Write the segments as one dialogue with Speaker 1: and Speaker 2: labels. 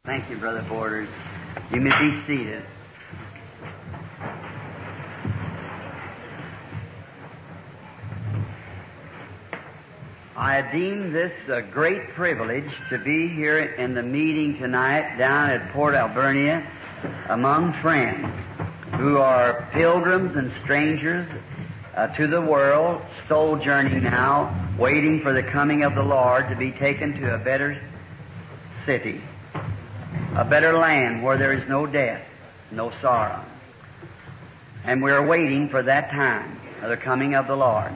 Speaker 1: Thank you, Brother Borders. You may be seated. I deem this a great privilege to be here in the meeting tonight down at Port Albernia among friends who are pilgrims and strangers to the world, sojourning now, waiting for the coming of the Lord to be taken to a better city, a better land where there is no death, no sorrow. And we're waiting for that time of the coming of the Lord.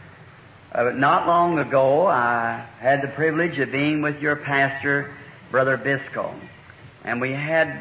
Speaker 1: Not long ago, I had the privilege of being with your pastor, Brother Biscoe, and we had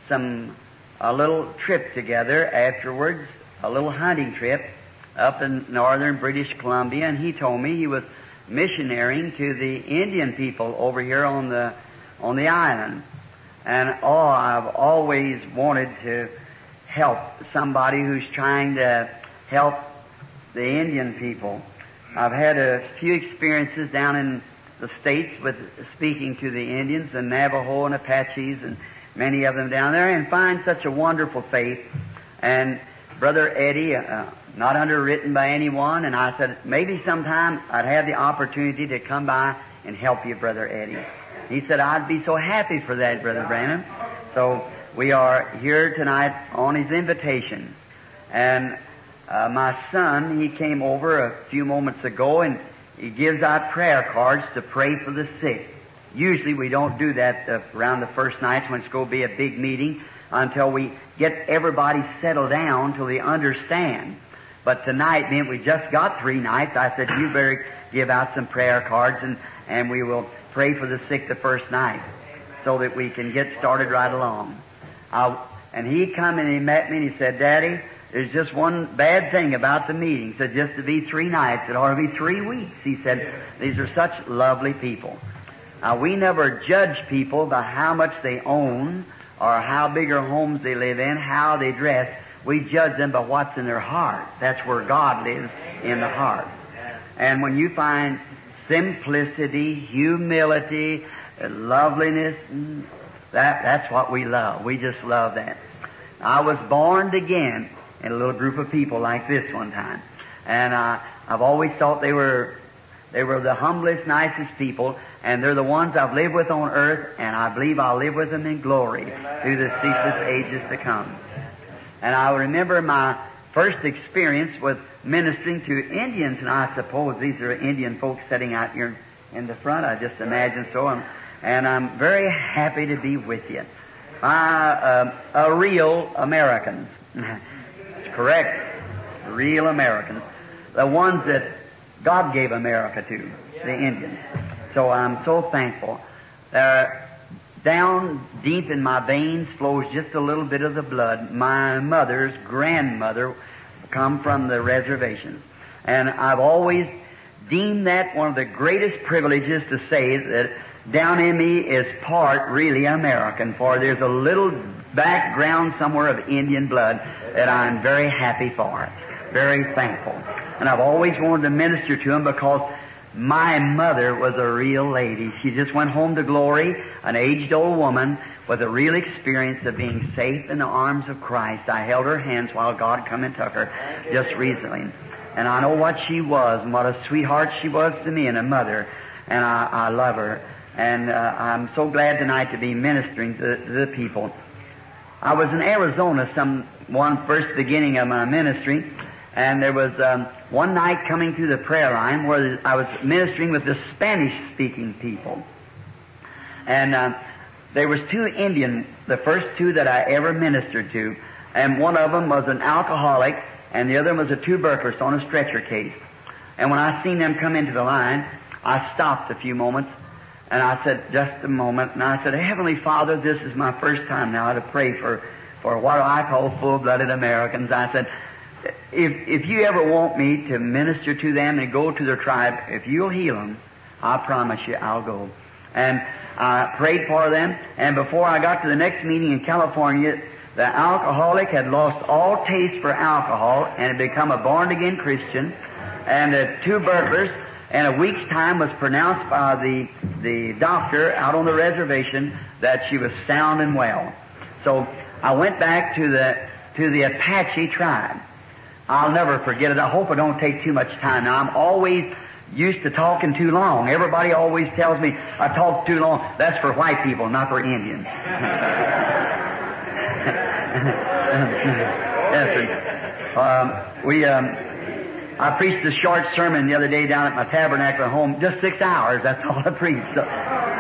Speaker 1: a little trip together afterwards, a little hunting trip up in northern British Columbia, and he told me he was missionarying to the Indian people over here on the island. And I've always wanted to help somebody who's trying to help the Indian people. I've had a few experiences down in the States with speaking to the Indians and Navajo and Apaches and many of them down there, and find such a wonderful faith. And Brother Eddie, not underwritten by anyone, and I said, maybe sometime I'd have the opportunity to come by and help you, Brother Eddie. He said, I'd be so happy for that, Brother Branham. So we are here tonight on his invitation. And my son, he came over a few moments ago, and he gives out prayer cards to pray for the sick. Usually we don't do that around the first nights when it's going to be a big meeting until we get everybody settled down till they understand. But tonight, being we just got 3 nights, I said, you better give out some prayer cards and we will pray for the sick the first night so that we can get started right along. And he come and he met me and he said, Daddy, there's just one bad thing about the meeting. He said, just to be 3 nights, it ought to be 3 weeks. He said, these are such lovely people. Now, we never judge people by how much they own or how big or homes they live in, how they dress. We judge them by what's in their heart. That's where God lives, in the heart. And when you find simplicity, humility, loveliness, that's what we love. We just love that. I was born again in a little group of people like this one time. And I've always thought they were the humblest, nicest people, and they're the ones I've lived with on earth, and I believe I'll live with them in glory through the ceaseless ages to come. And I remember my first experience with ministering to Indians, and I suppose these are Indian folks sitting out here in the front. I just imagine so. And I'm very happy to be with you. A real Americans. It's correct. Real Americans. The ones that God gave America to, the Indians. So I'm so thankful. Down deep in my veins flows just a little bit of the blood. My mother's grandmother come from the reservations. And I've always deemed that one of the greatest privileges to say that down in me is part really American, for there's a little background somewhere of Indian blood that I'm very happy for, very thankful. And I've always wanted to minister to them because my mother was a real lady. She just went home to glory, an aged old woman with a real experience of being safe in the arms of Christ. I held her hands while God come and took her just recently. And I know what she was and what a sweetheart she was to me and a mother. And I love her. And I'm so glad tonight to be ministering to the people. I was in Arizona first beginning of my ministry, and there was one night coming through the prayer line where I was ministering with the Spanish-speaking people. And there was 2 Indian, the first 2 that I ever ministered to, and one of them was an alcoholic, and the other was a tuberculosis on a stretcher case. And when I seen them come into the line, I stopped a few moments, and I said, just a moment, and I said, Heavenly Father, this is my first time now to pray for what I call full-blooded Americans. I said, if you ever want me to minister to them and go to their tribe, if you'll heal them, I promise you I'll go. And I prayed for them, and before I got to the next meeting in California, the alcoholic had lost all taste for alcohol and had become a born-again Christian, and the tuberculosis and a week's time was pronounced by the doctor out on the reservation that she was sound and well. So I went back to the Apache tribe. I'll never forget it. I hope I don't take too much time. Now, I'm always used to talking too long. Everybody always tells me I talk too long. That's for white people, not for Indians. I preached a short sermon the other day down at my tabernacle at home, just 6 hours. That's all I preached. So,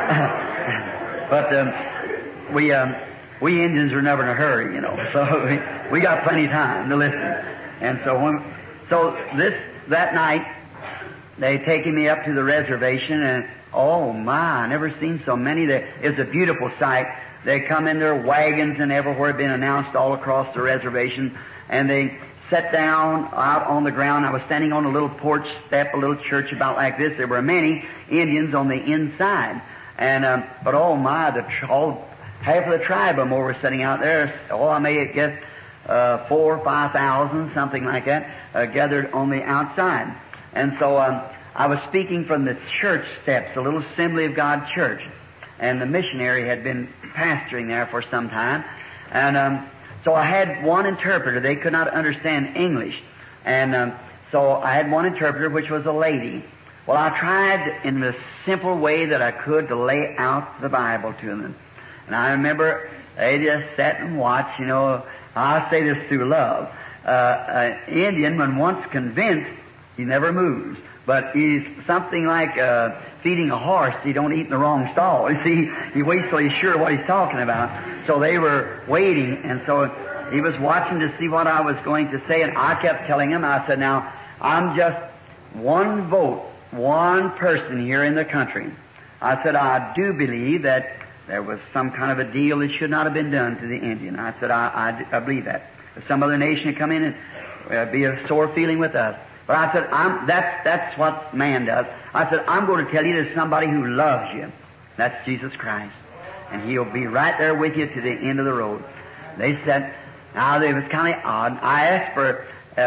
Speaker 1: but we Indians are never in a hurry, you know. So we got plenty of time to listen. And so that night they taken me up to the reservation, and oh my, I never seen so many. It's a beautiful sight. They come in their wagons and everywhere, been announced all across the reservation, and they sat down out on the ground. I was standing on a little porch step, a little church about like this. There were many Indians on the inside, and but oh my, half of the tribe of them were sitting out there. Oh, I may guess 4,000 or 5,000, something like that, gathered on the outside. And so I was speaking from the church steps, a little Assembly of God church, and the missionary had been pastoring there for some time, and so I had one interpreter. They could not understand English, and so I had one interpreter, which was a lady. Well, I tried in the simple way that I could to lay out the Bible to them, and I remember they just sat and watched. You know, I say this through love. An Indian, when once convinced, he never moves. But he's something like feeding a horse. He don't eat in the wrong stall. You see, he waits till he's sure what he's talking about. So they were waiting, and so he was watching to see what I was going to say, and I kept telling him, I said, now, I'm just one vote, one person here in the country. I said, I do believe that there was some kind of a deal that should not have been done to the Indian. I said, I believe that. If some other nation had come in and be a sore feeling with us. But I said, that's what man does. I said, I'm going to tell you there's somebody who loves you. That's Jesus Christ. And He'll be right there with you to the end of the road. They said, now it was kind of odd. I asked for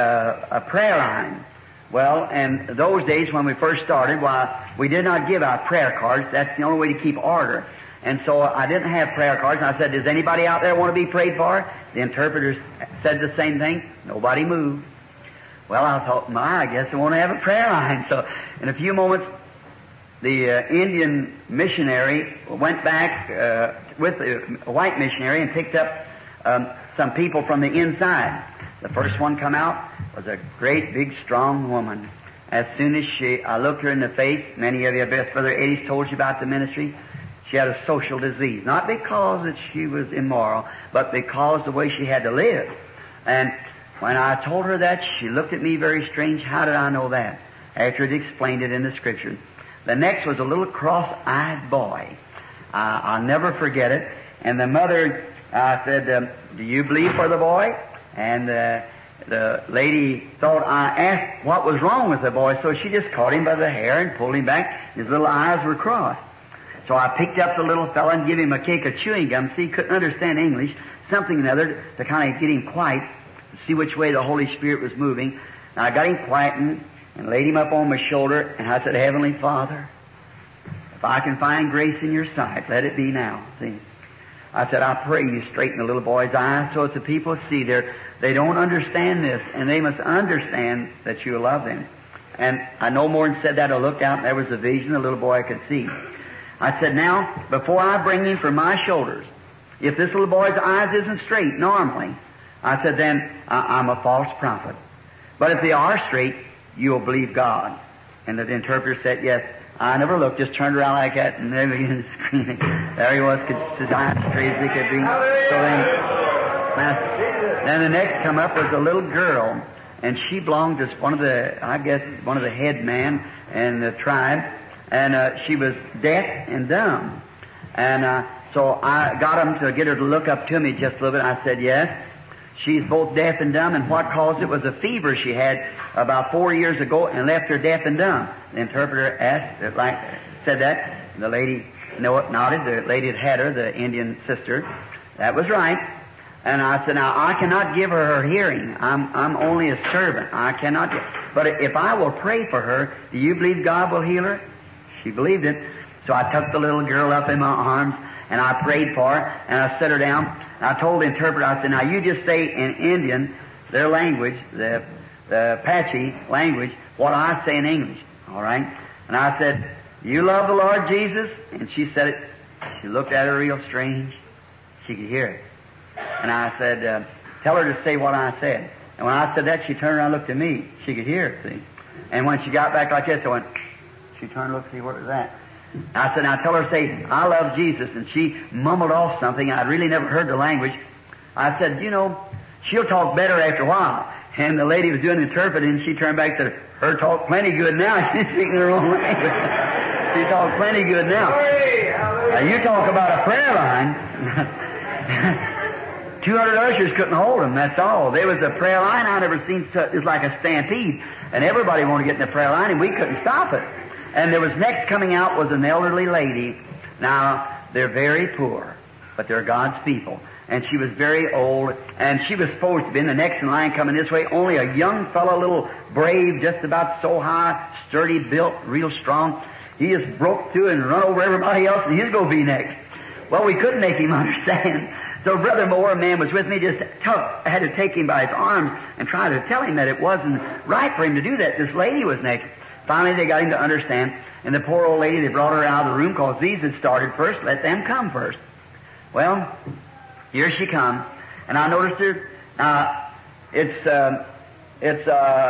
Speaker 1: a prayer line. Well, and those days when we first started, we did not give out prayer cards. That's the only way to keep order. And so I didn't have prayer cards. And I said, does anybody out there want to be prayed for? The interpreters said the same thing. Nobody moved. Well, I thought, I guess I want to have a prayer line. So in a few moments, the Indian missionary went back with a white missionary and picked up some people from the inside. The first one come out was a great, big, strong woman. As soon as I looked her in the face, many of you, I guess Brother Eddie's told you about the ministry, she had a social disease. Not because that she was immoral, but because the way she had to live. And when I told her that, she looked at me very strange. How did I know that? After it explained it in the Scripture. The next was a little cross-eyed boy. I'll never forget it. And the mother said, do you believe for the boy? And the lady thought I asked what was wrong with the boy, so she just caught him by the hair and pulled him back. His little eyes were crossed. So I picked up the little fellow and gave him a cake of chewing gum. See, he couldn't understand English. Something or other to kind of get him quiet, see which way the Holy Spirit was moving. And I got him quietened and laid him up on my shoulder, and I said, Heavenly Father, if I can find grace in your sight, let it be now. See? I said, I pray you straighten the little boy's eyes so that the people see they don't understand this, and they must understand that you love them. And I no more than said that. I looked out, and there was a vision, the little boy could see. I said, now, before I bring him from my shoulders, if this little boy's eyes isn't straight normally, I said, then I'm a false prophet. But if they are straight, you'll believe God. And the interpreter said, yes. I never looked, just turned around like that, and there he was screaming. There he was, his eyes straight as they could be. So then the next come up was a little girl, and she belonged to one of the head man in the tribe, and she was deaf and dumb. And so I got him to get her to look up to me just a little bit. I said, yes. She's both deaf and dumb, and what caused it was a fever she had about 4 years ago and left her deaf and dumb. The interpreter said that. The lady nodded. The lady had her, the Indian sister. That was right. And I said, now, I cannot give her hearing. I'm only a servant. I cannot give. But if I will pray for her, do you believe God will heal her? She believed it. So I took the little girl up in my arms, and I prayed for her, and I set her down. And I told the interpreter, I said, now you just say in Indian, their language, the Apache language, what I say in English. All right? And I said, you love the Lord Jesus? And she said it. She looked at her real strange. She could hear it. And I said, tell her to say what I said. And when I said that, she turned around and looked at me. She could hear it, see. And when she got back like this, I went, she turned and looked to see what was that. I said, now tell her to say, I love Jesus. And she mumbled off something. I'd really never heard the language. I said, you know, she'll talk better after a while. And the lady was doing the interpreting, and she turned back and said, her talk plenty good now. She's speaking her own language. She talks plenty good now. Now you talk about a prayer line. 200 ushers couldn't hold them, that's all. There was a prayer line I never seen. It was like a stampede. And everybody wanted to get in the prayer line, and we couldn't stop it. And there was next coming out was an elderly lady. Now, they're very poor, but they're God's people. And she was very old, and she was supposed to be in the next in line coming this way. Only a young fellow, little brave, just about so high, sturdy, built, real strong. He just broke through and run over everybody else, and he's going to be next. Well, we couldn't make him understand. So Brother Moore, a man was with me, had to take him by his arms and try to tell him that it wasn't right for him to do that. This lady was next. Finally, they got him to understand. And the poor old lady, they brought her out of the room because these had started first. Let them come first. Well, here she comes. And I noticed her. It's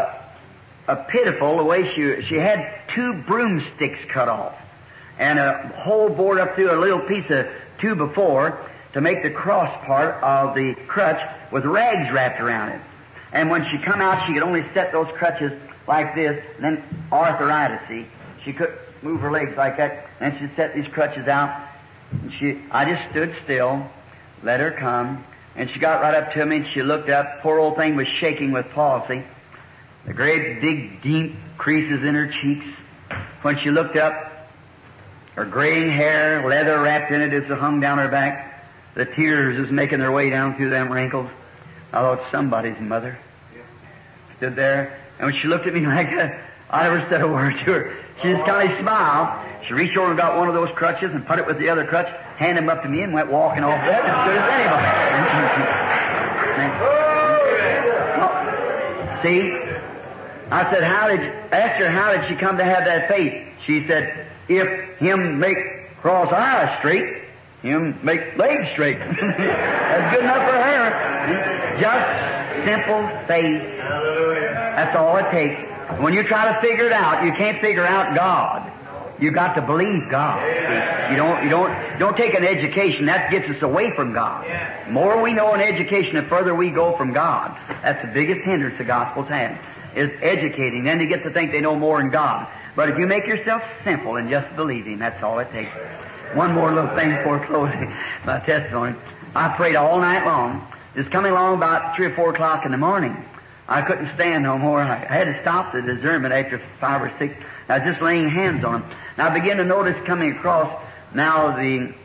Speaker 1: a pitiful the way she had 2 broomsticks cut off and a hole bored up through a little piece of 2x4 to make the cross part of the crutch with rags wrapped around it. And when she come out, she could only set those crutches like this, and then arthritis, see. She couldn't move her legs like that, and she set these crutches out. And I just stood still, let her come, and she got right up to me, and she looked up. Poor old thing was shaking with palsy. The great big deep creases in her cheeks. When she looked up, her graying hair, leather wrapped in it as it hung down her back. The tears was making their way down through them wrinkles. I thought, somebody's mother. Stood there, and when she looked at me like that, I never said a word to her. She just kind of smiled. She reached over and got one of those crutches and put it with the other crutch, handed them up to me, and went walking off that as good as anybody. See? I said, asked her how did she come to have that faith? She said, if him make cross eyes straight, him make legs straight. That's good enough for her. Just simple faith. That's all it takes. When you try to figure it out, you can't figure out God. You've got to believe God. You don't take an education. That gets us away from God. The more we know in education, the further we go from God. That's the biggest hindrance the gospel's had, is educating. Then they get to think they know more than God. But if you make yourself simple and just believe Him, that's all it takes. One more little thing before closing my testimony. I prayed all night long. It's coming along about 3 or 4 o'clock in the morning. I couldn't stand no more. I had to stop the discernment after 5 or 6. I was just laying hands on them. And I began to notice coming across now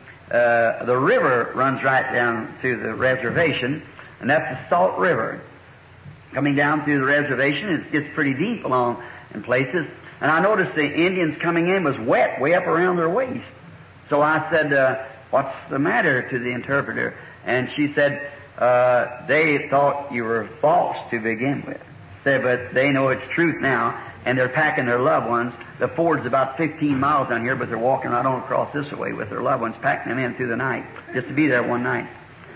Speaker 1: the river runs right down through the reservation, and that's the Salt River. Coming down through the reservation, it gets pretty deep along in places. And I noticed the Indians coming in was wet way up around their waist. So I said, what's the matter to the interpreter? And she said, they thought you were false to begin with. Said, but they know it's truth now, and they're packing their loved ones. The ford's about 15 miles down here, but they're walking right on across this way with their loved ones, packing them in through the night, just to be there one night.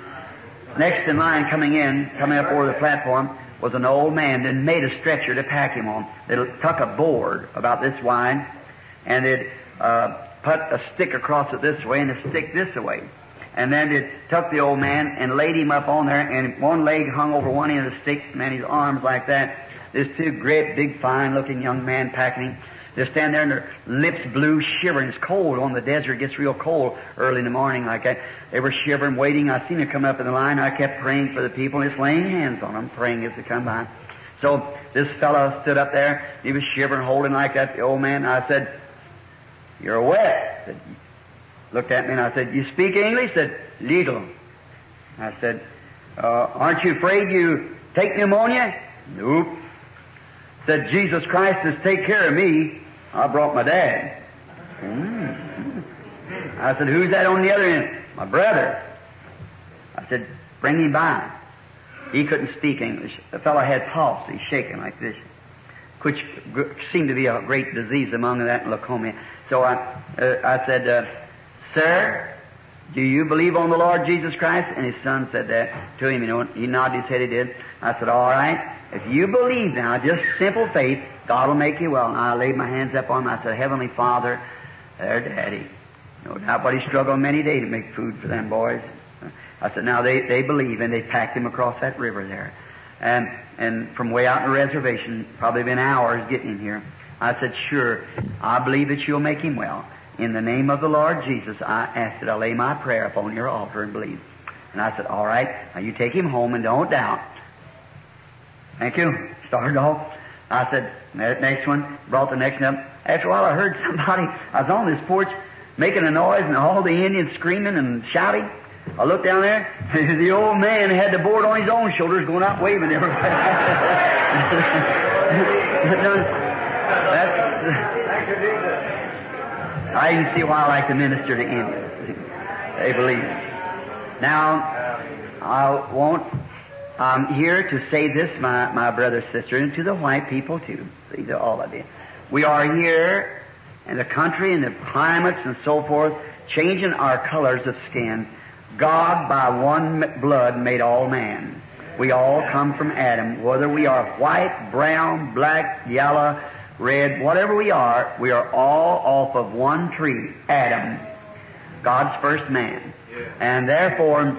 Speaker 1: Next in line coming up over the platform, was an old man that made a stretcher to pack him on. They took a board about this wide, and they'd put a stick across it this way and a stick this way. And then they took the old man and laid him up on there, and one leg hung over one end of the stick, and then his arms like that. There's 2 great, big, fine-looking young men packing him. They stand there and their lips blue, shivering. It's cold on the desert. It gets real cold early in the morning like that. They were shivering, waiting. I seen them come up in the line. I kept praying for the people, just laying hands on them, praying as they come by. So this fellow stood up there. He was shivering, holding like that, the old man. I said, "You're wet." He looked at me and I said, "You speak English?" He said, "Little." I said, Aren't you afraid you take pneumonia? Nope. Said, Jesus Christ has take care of me. I brought my dad. I said, who's that on the other end? My brother. I said, bring him by. He couldn't speak English. The fellow had palsy, shaking like this, which seemed to be a great disease among that leukemia. So I said, sir, do you believe on the Lord Jesus Christ? And his son said that to him. You know, he nodded his head, he did. I said, all right. If you believe now, just simple faith, God will make you well. And I laid my hands up on him. I said, Heavenly Father, their daddy. No doubt but he struggled many days to make food for them boys. I said, now they believe, and they packed him across that river there. And from way out in the reservation, probably been hours getting him here. I said, sure, I believe that you'll make him well. In the name of the Lord Jesus, I ask that I lay my prayer upon your altar and believe. And I said, all right, now you take him home and don't doubt. Thank you. Started off. I said, next one, brought the next one up. After a while I heard somebody, I was on this porch making a noise and all the Indians screaming and shouting. I looked down there, the old man had the board on his own shoulders going out waving everybody. I even see why I like to minister to Indians. They believe. Now, I'm here to say this, my brother, sister, and to the white people too. These are all of you. We are here in the country and the climates and so forth, changing our colors of skin. God, by one blood, made all man. We all come from Adam. Whether we are white, brown, black, yellow, red, whatever we are all off of one tree, Adam, God's first man. And therefore,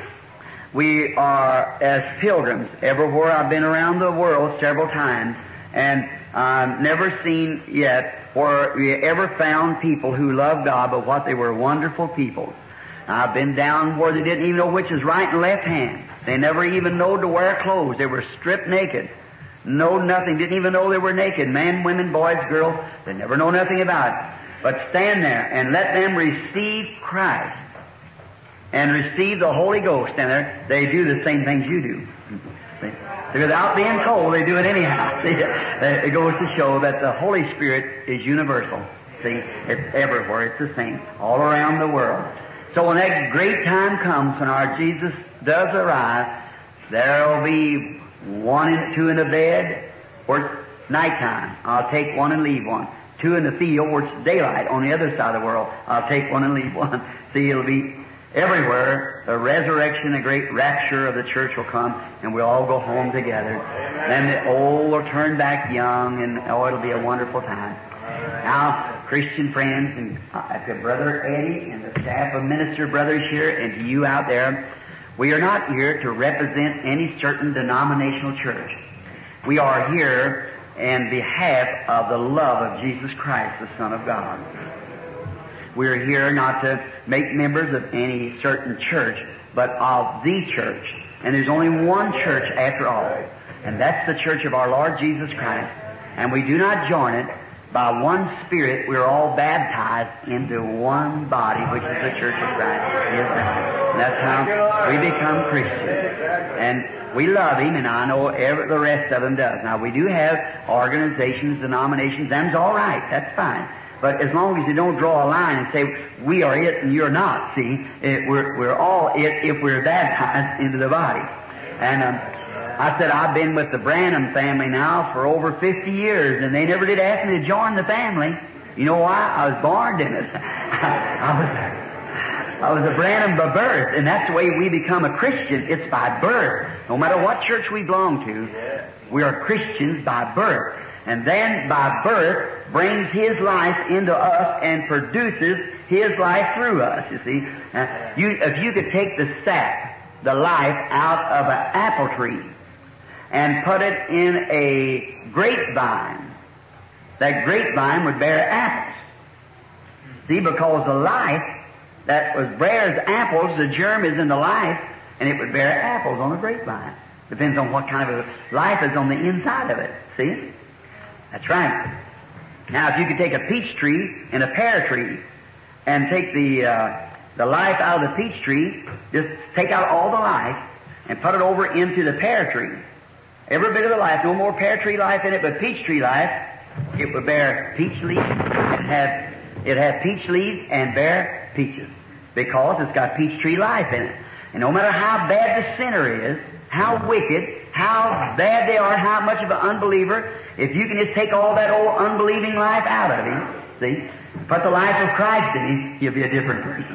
Speaker 1: we are as pilgrims everywhere. I've been around the world several times, and I've never seen yet where we ever found people who loved God, but what they were wonderful people. I've been down where they didn't even know which is right and left hand. They never even knowed to wear clothes. They were stripped naked. Know nothing. Didn't even know they were naked. Men, women, boys, girls. They never know nothing about it. But stand there and let them receive Christ and receive the Holy Ghost. And they do the same things you do. Without being told, they do it anyhow. It goes to show that the Holy Spirit is universal. See, it's everywhere. It's the same all around the world. So when that great time comes, when our Jesus does arrive, there'll be two in the bed where it's nighttime. I'll take one and leave one. Two in the field where it's daylight on the other side of the world. I'll take one and leave one. See, it'll be everywhere. The resurrection, the great rapture of the church will come, and we'll all go home together. Then the old will turn back young, and it'll be a wonderful time. Now, Christian friends, and to Brother Eddie and the staff of minister brothers here, and to you out there, we are not here to represent any certain denominational church. We are here in behalf of the love of Jesus Christ, the Son of God. We are here not to make members of any certain church, but of the church. And there's only one church after all, and that's the church of our Lord Jesus Christ. And we do not join it. By one Spirit, we're all baptized into one body, which is the Church of Christ. And that's how we become Christians. And we love Him, and I know the rest of them does. Now, we do have organizations, denominations, them's all right. That's fine. But as long as you don't draw a line and say, we are it and you're not, see, we're all it if we're baptized into the body. And I said, I've been with the Branham family now for over 50 years, and they never did ask me to join the family. You know why? I was born in it. I was a Branham by birth, and that's the way we become a Christian. It's by birth. No matter what church we belong to, we are Christians by birth. And then by birth brings His life into us and produces His life through us, you see. If you could take the sap, the life out of an apple tree, and put it in a grapevine, that grapevine would bear apples. See, because the life that bears apples, the germ is in the life, and it would bear apples on the grapevine. Depends on what kind of a life is on the inside of it. See? That's right. Now, if you could take a peach tree and a pear tree and take the life out of the peach tree, just take out all the life, and put it over into the pear tree. Every bit of the life, no more pear tree life in it, but peach tree life. It would bear peach leaves and it have peach leaves and bear peaches, because it's got peach tree life in it. And no matter how bad the sinner is, how wicked, how bad they are, how much of an unbeliever, if you can just take all that old unbelieving life out of him, see, put the life of Christ in him, he'll be a different person.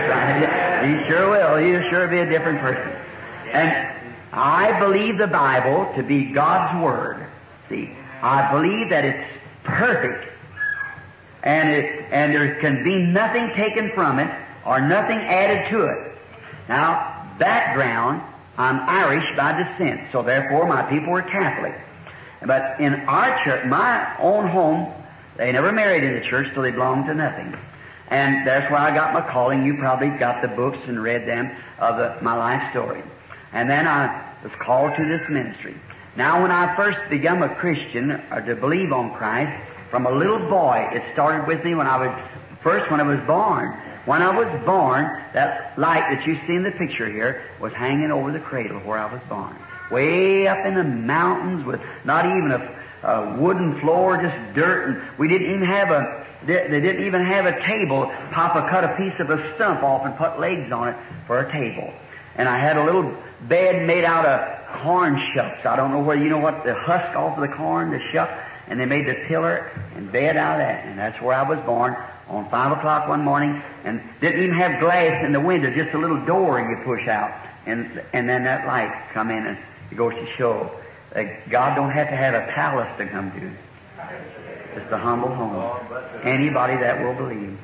Speaker 1: He sure will. He'll sure be a different person. And I believe the Bible to be God's Word. See, I believe that it's perfect, and there can be nothing taken from it or nothing added to it. Now, background, I'm Irish by descent, so therefore my people were Catholic. But in our church, my own home, they never married in the church till they belonged to nothing. And that's where I got my calling. You probably got the books and read them of my life story. And then I was called to this ministry. Now, when I first became a Christian, or to believe on Christ, from a little boy, it started with me when I was born. When I was born, that light that you see in the picture here was hanging over the cradle where I was born. Way up in the mountains with not even a wooden floor, just dirt, and we didn't even have they didn't even have a table. Papa cut a piece of a stump off and put legs on it for a table. And I had a little bed made out of corn shucks. I don't know whether you know what the husk off of the corn, the shuck, and they made the pillar and bed out of that. And that's where I was born on 5 o'clock one morning, and didn't even have glass in the window, just a little door you push out. And then that light come in, and it goes to show that God don't have to have a palace to come to. It's the humble home. Anybody that will believe.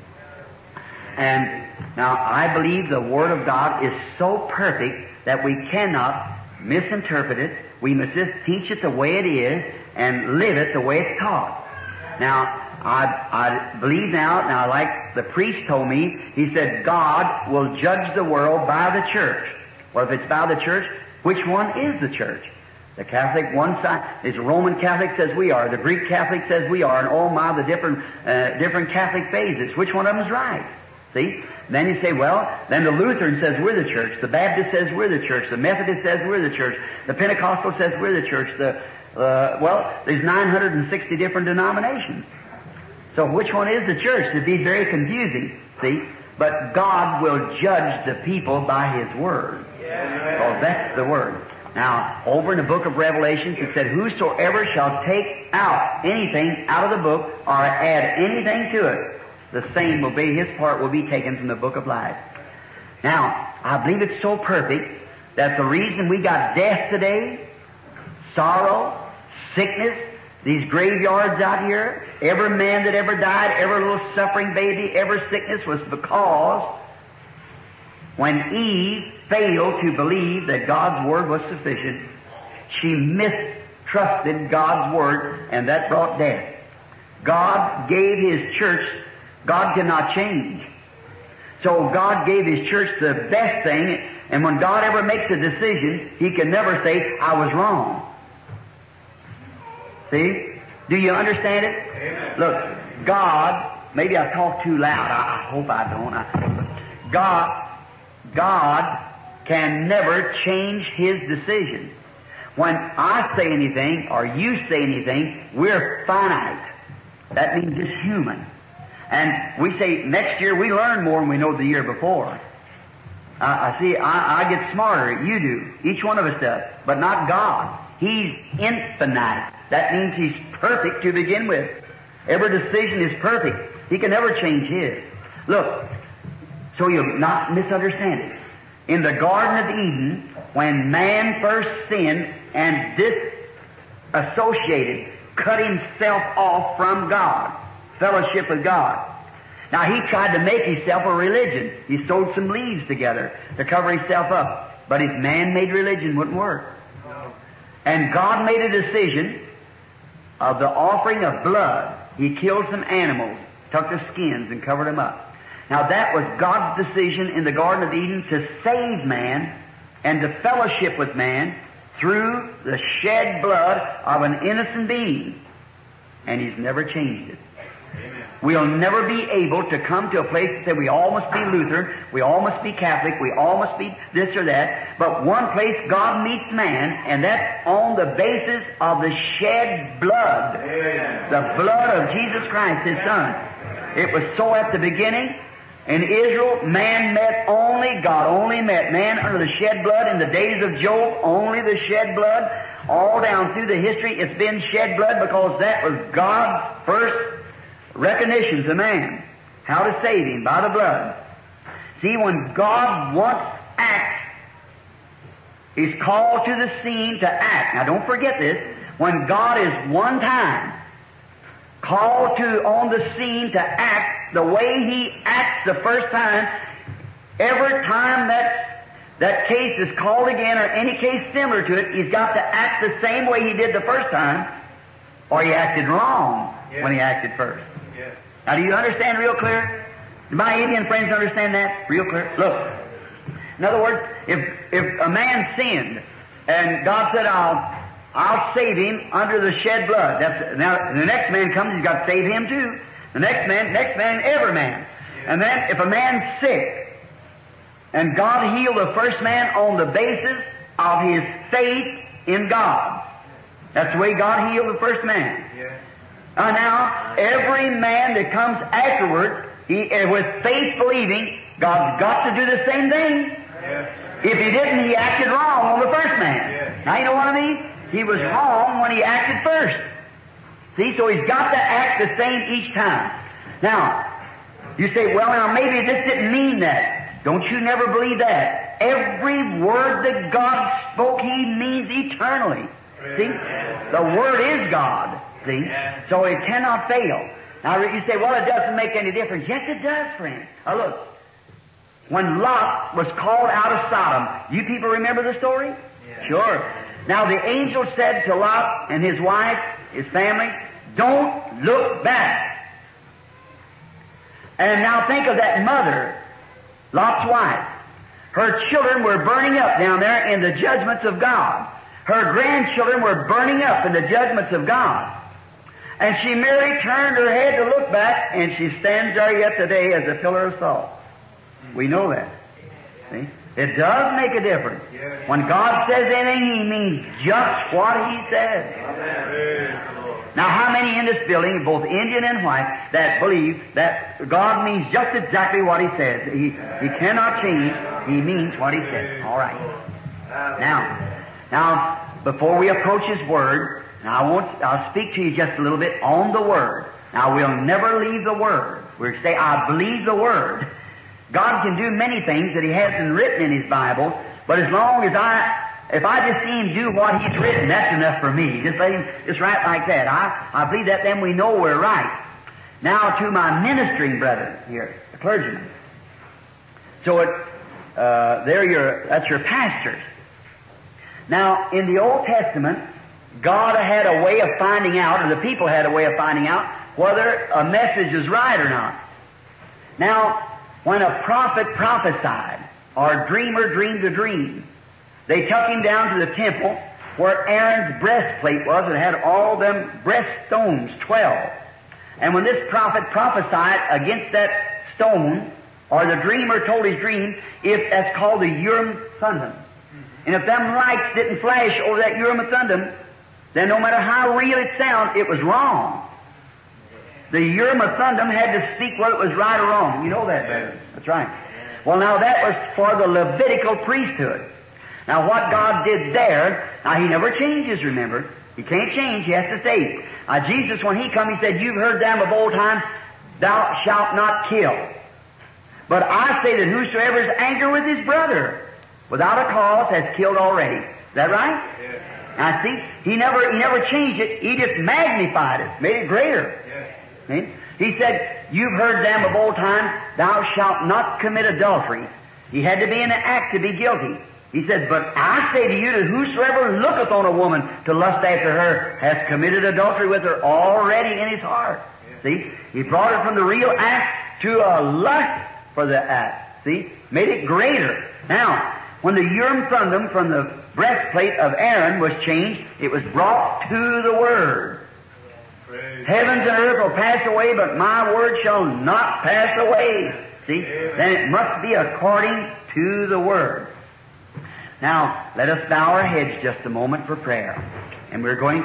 Speaker 1: And now I believe the Word of God is so perfect that we cannot misinterpret it. We must just teach it the way it is and live it the way it's taught. Now, I believe now like the priest told me, he said, God will judge the world by the church. Well, if it's by the church, which one is the church? The Catholic one side is Roman Catholic says we are, the Greek Catholic says we are, and oh my, the different Catholic phases. Which one of them is right? See? Then you say, well, then the Lutheran says we're the church, the Baptist says we're the church, the Methodist says we're the church, the Pentecostal says we're the church, well, there's 960 different denominations. So which one is the church? It'd be very confusing, see? But God will judge the people by His Word. Because that's the Word. Now, over in the book of Revelations, it said, whosoever shall take out anything out of the book or add anything to it, the same will be, his part will be taken from the book of life. Now, I believe it's so perfect that the reason we got death today, sorrow, sickness, these graveyards out here, every man that ever died, every little suffering baby, every sickness was because when Eve failed to believe that God's Word was sufficient, she mistrusted God's Word, and that brought death. God gave His church, God cannot change. So God gave His church the best thing, and when God ever makes a decision, He can never say, I was wrong. See? Do you understand it? Amen. Look, God, maybe I talk too loud. I hope I don't. God can never change His decision. When I say anything or you say anything, we're finite. That means it's human. And we say next year we learn more than we know the year before. I get smarter. You do. Each one of us does. But not God. He's infinite. That means He's perfect to begin with. Every decision is perfect. He can never change His. Look, so you'll not misunderstand it. In the Garden of Eden, when man first sinned and disassociated, cut himself off from God, fellowship with God. Now he tried to make himself a religion. He sewed some leaves together to cover himself up. But his man-made religion wouldn't work. And God made a decision of the offering of blood. He killed some animals, took the skins and covered them up. Now that was God's decision in the Garden of Eden to save man and to fellowship with man through the shed blood of an innocent being. And He's never changed it. We'll never be able to come to a place that say we all must be Lutheran, we all must be Catholic, we all must be this or that. But one place God meets man, and that's on the basis of the shed blood. The blood of Jesus Christ, His Son. It was so at the beginning. In Israel, man met only, God only met man under the shed blood. In the days of Job, only the shed blood. All down through the history, it's been shed blood because that was God's first recognition to man, how to save him by the blood. See, when God once acts, He's called to the scene to act. Now don't forget this. When God is one time called to on the scene to act the way He acts the first time, every time that case is called again or any case similar to it, He's got to act the same way He did the first time, or He acted wrong when He acted first. Now, do you understand real clear? Do my Indian friends understand that real clear? Look, in other words, if a man sinned and God said, I'll save him under the shed blood. Now, the next man comes, He's got to save him too. The next man, every man. And then, if a man's sick, and God healed the first man on the basis of his faith in God. That's the way God healed the first man. Now, every man that comes afterward, with faith believing, God's got to do the same thing. If He didn't, He acted wrong on the first man. Now, you know what I mean? He was wrong when He acted first. See, so He's got to act the same each time. Now, you say, well, now maybe this didn't mean that. Don't you never believe that. Every word that God spoke, He means eternally. See? The Word is God. See? So it cannot fail. Now you say, well, it doesn't make any difference. Yes, it does, friend. Now look. When Lot was called out of Sodom, you people remember the story? Sure. Now the angel said to Lot and his wife, his family, don't look back. And now think of that mother, Lot's wife. Her children were burning up down there in the judgments of God. Her grandchildren were burning up in the judgments of God. And she merely turned her head to look back, and she stands there yet today as a pillar of salt. We know that. See? It does make a difference. When God says anything, He means just what He says. Now, how many in this building, both Indian and white, that believe that God means just exactly what He says? He cannot change. He means what He says. All right. Now, before we approach His Word, now I'll speak to you just a little bit on the Word. Now, we'll never leave the Word. We'll say, I believe the Word. God can do many things that He hasn't written in His Bible, but as long as if I just see Him do what He's written, that's enough for me. Just let Him just write like that. I believe that, then we know we're right. Now to my ministering brethren here, the clergymen. So that's your pastors. Now, in the Old Testament, God had a way of finding out, or the people had a way of finding out, whether a message is right or not. Now, when a prophet prophesied, or a dreamer dreamed a dream, they took him down to the temple where Aaron's breastplate was. It had all them breaststones, 12. And when this prophet prophesied against that stone, or the dreamer told his dream, that's called the Urim Thummim. And if them lights didn't flash over that Urim Thummim, then no matter how real it sounded, it was wrong. The Urim Thummim had to speak whether it was right or wrong. You know that, brother. That's right. Well, now that was for the Levitical priesthood. Now what God did there, now He never changes, remember. He can't change, He has to stay. Jesus, when He come, He said, you've heard them of old time, thou shalt not kill. But I say that whosoever is angry with his brother, without a cause, has killed already. Is that right? Yes. Now see, He never changed it, He just magnified it, made it greater. Yes. He said, you've heard them of old time, thou shalt not commit adultery. He had to be in an act to be guilty. He said, but I say to you that whosoever looketh on a woman to lust after her has committed adultery with her already in his heart. Yes. See? He brought it from the real act to a lust for the act. See? Made it greater. Now, when the Urim Thummim from the breastplate of Aaron was changed, it was brought to the Word. Heavens and earth will pass away, but my word shall not pass away. See? Then it must be according to the Word. Now, let us bow our heads just a moment for prayer. And we're going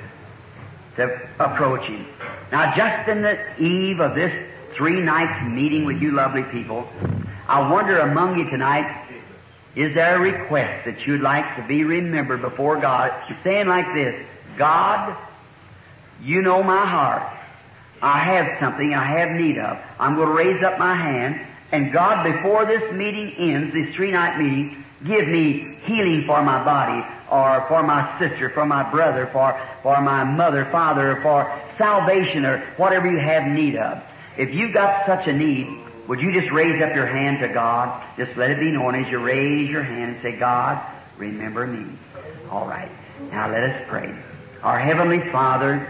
Speaker 1: to approach Him. Now, just in the eve of this 3 nights meeting with you lovely people, I wonder among you tonight, is there a request that you'd like to be remembered before God? You're saying like this, God, you know my heart. I have something I have need of. I'm going to raise up my hand, and God, before this meeting ends, this 3-night meeting, give me healing for my body, or for my sister, for my brother, for my mother, father, or for salvation, or whatever you have need of. If you've got such a need, would you just raise up your hand to God? Just let it be known as you raise your hand and say, God, remember me. All right. Now let us pray. Our Heavenly Father,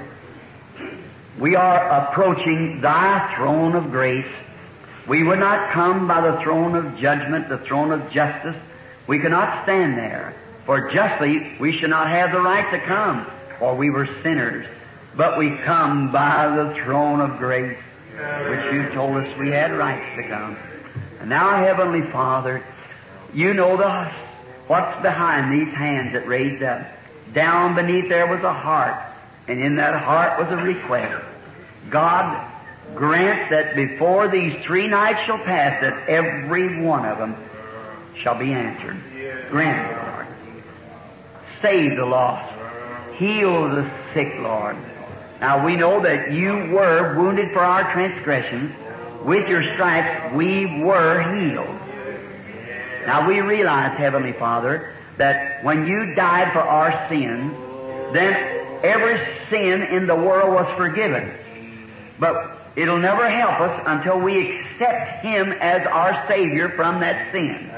Speaker 1: we are approaching Thy throne of grace. We would not come by the throne of judgment, the throne of justice. We cannot stand there, for justly we should not have the right to come, for we were sinners. But we come by the throne of grace, which You told us we had rights to come. And now, Heavenly Father, You know what's behind these hands that raised up. Down beneath there was a heart, and in that heart was a request. God, grant that before these 3 nights shall pass, that every one of them shall be answered. Grant it, Lord. Save the lost. Heal the sick, Lord. Now we know that You were wounded for our transgressions. With Your stripes we were healed. Now we realize, Heavenly Father, that when You died for our sins, then every sin in the world was forgiven. But it'll never help us until we accept Him as our Savior from that sin.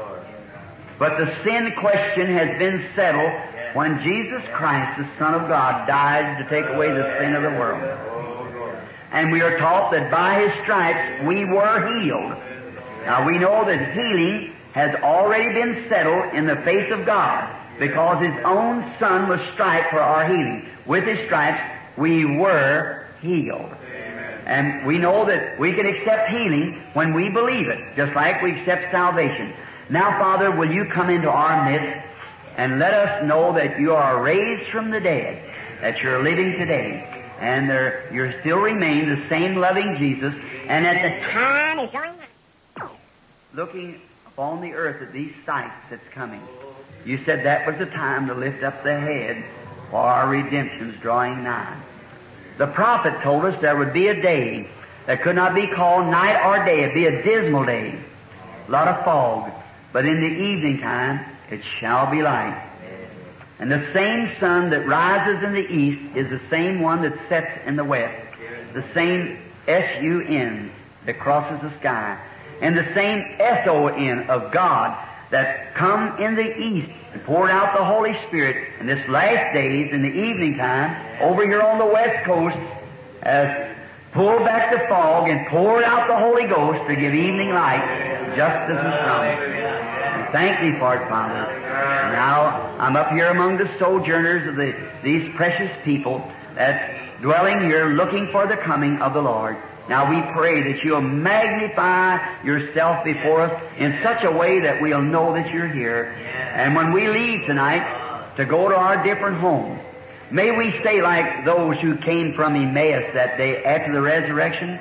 Speaker 1: But the sin question has been settled when Jesus Christ, the Son of God, died to take away the sin of the world. And we are taught that by His stripes we were healed. Now we know that healing has already been settled in the face of God, because His own Son was striped for our healing. With His stripes we were healed. And we know that we can accept healing when we believe it, just like we accept salvation. Now, Father, will You come into our midst and let us know that You are raised from the dead, that You're living today, and You still remain the same loving Jesus, and at the time is going looking upon the earth at these sights that's coming. You said that was the time to lift up the head, for our redemption's drawing nigh. The prophet told us there would be a day that could not be called night or day. It'd be a dismal day, a lot of fog. But in the evening time, it shall be light. And the same sun that rises in the east is the same one that sets in the west. The same S-U-N that crosses the sky. And the same S-O-N of God that come in the east and poured out the Holy Spirit in this last days in the evening time over here on the west coast has pulled back the fog and poured out the Holy Ghost to give evening light, just as was promised. And thank Thee for it, Father. And now I'm up here among the sojourners of these precious people that's dwelling here looking for the coming of the Lord. Now we pray that You'll magnify Yourself before us in such a way that we'll know that You're here. And when we leave tonight to go to our different homes, may we stay like those who came from Emmaus that day after the resurrection.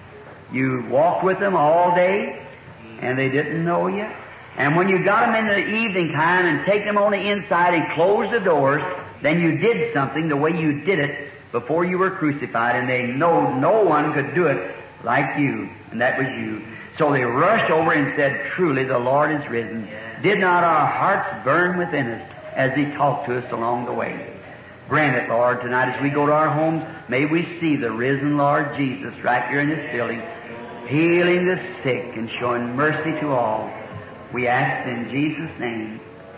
Speaker 1: You walked with them all day, and they didn't know You. And when you got them in the evening time and take them on the inside and close the doors, then you did something the way You did it before You were crucified, and they know no one could do it like You, and that was You. So they rushed over and said, truly the Lord is risen. Did not our hearts burn within us as He talked to us along the way? Grant it, Lord, tonight as we go to our homes, may we see the risen Lord Jesus right here in this building, healing the sick and showing mercy to all. We ask in Jesus' name,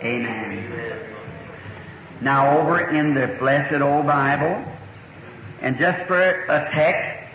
Speaker 1: amen. Now over in the blessed old Bible, and just for a text,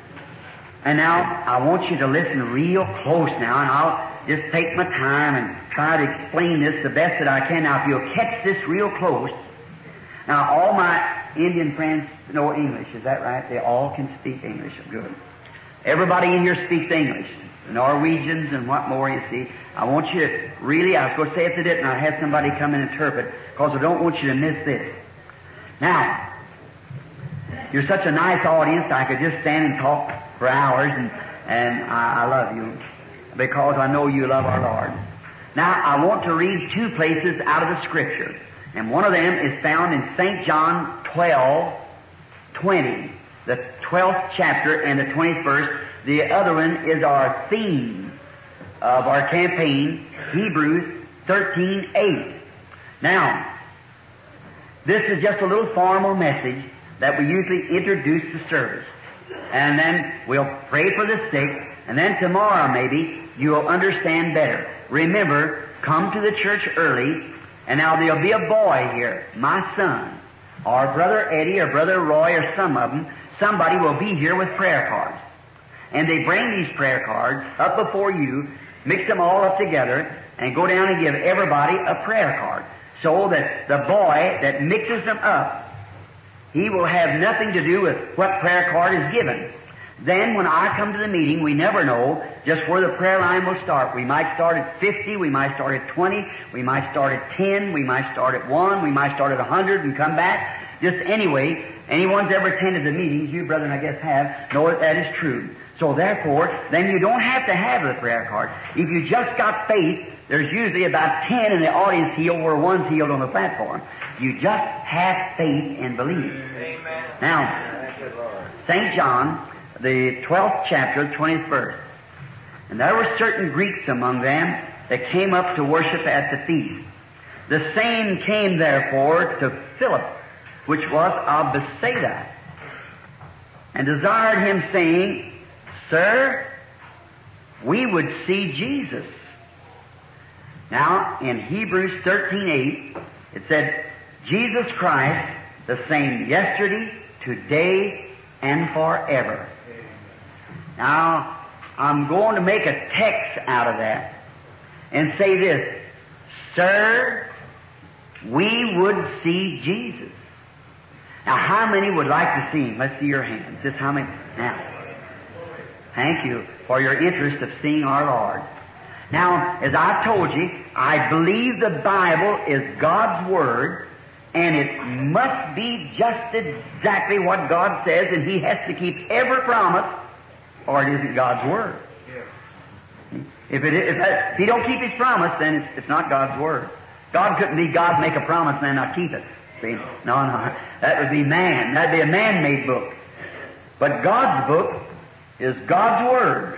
Speaker 1: and now I want you to listen real close now, and I'll just take my time and try to explain this the best that I can. Now, if you'll catch this real close, now all my Indian friends know English. Is that right? They all can speak English. Good. Everybody in here speaks English. Norwegians and what more, you see. I want you to really, I was going to say if they didn't, I'd have somebody come and interpret, because I don't want you to miss this. Now, you're such a nice audience, I could just stand and talk for hours, and I love you, because I know you love our Lord. Now, I want to read two places out of the Scripture, and one of them is found in St. John 12:20, the 12th chapter and the 20th verse. The other one is our theme of our campaign, Hebrews 13:8. Now, this is just a little formal message that we usually introduce the service. And then we'll pray for the sick, and then tomorrow maybe you'll understand better. Remember, come to the church early, and now there'll be a boy here, my son, or Brother Eddie or Brother Roy or some of them. Somebody will be here with prayer cards. And they bring these prayer cards up before you, mix them all up together, and go down and give everybody a prayer card. So that the boy that mixes them up, he will have nothing to do with what prayer card is given. Then when I come to the meeting, we never know just where the prayer line will start. We might start at 50, we might start at 20, we might start at 10, we might start at 1, we might start at 100 and come back. Just anyway, anyone's ever attended the meetings, you brethren I guess have, know that is true. So therefore, then you don't have to have the prayer card. If you just got faith, there's usually about 10 in the audience healed where one's healed on the platform. You just have faith and believe.
Speaker 2: Amen.
Speaker 1: Now, St. John, the 12th chapter, the 20th verse. And there were certain Greeks among them that came up to worship at the feast. The same came therefore to Philip, which was of Bethsaida, and desired him, saying, Sir, we would see Jesus. Now, in Hebrews 13:8, it said, Jesus Christ, the same yesterday, today, and forever. Now, I'm going to make a text out of that and say this, Sir, we would see Jesus. Now, how many would like to see Him? Let's see your hands. Just how many? Now, thank you for your interest of seeing our Lord. Now, as I told you, I believe the Bible is God's Word, and it must be just exactly what God says, and He has to keep every promise, or it isn't God's Word. If He don't keep His promise, then it's not God's Word. God couldn't be God, make a promise, and then not keep it. See? No. That would be man. That'd be a man-made book. But God's book is God's Word.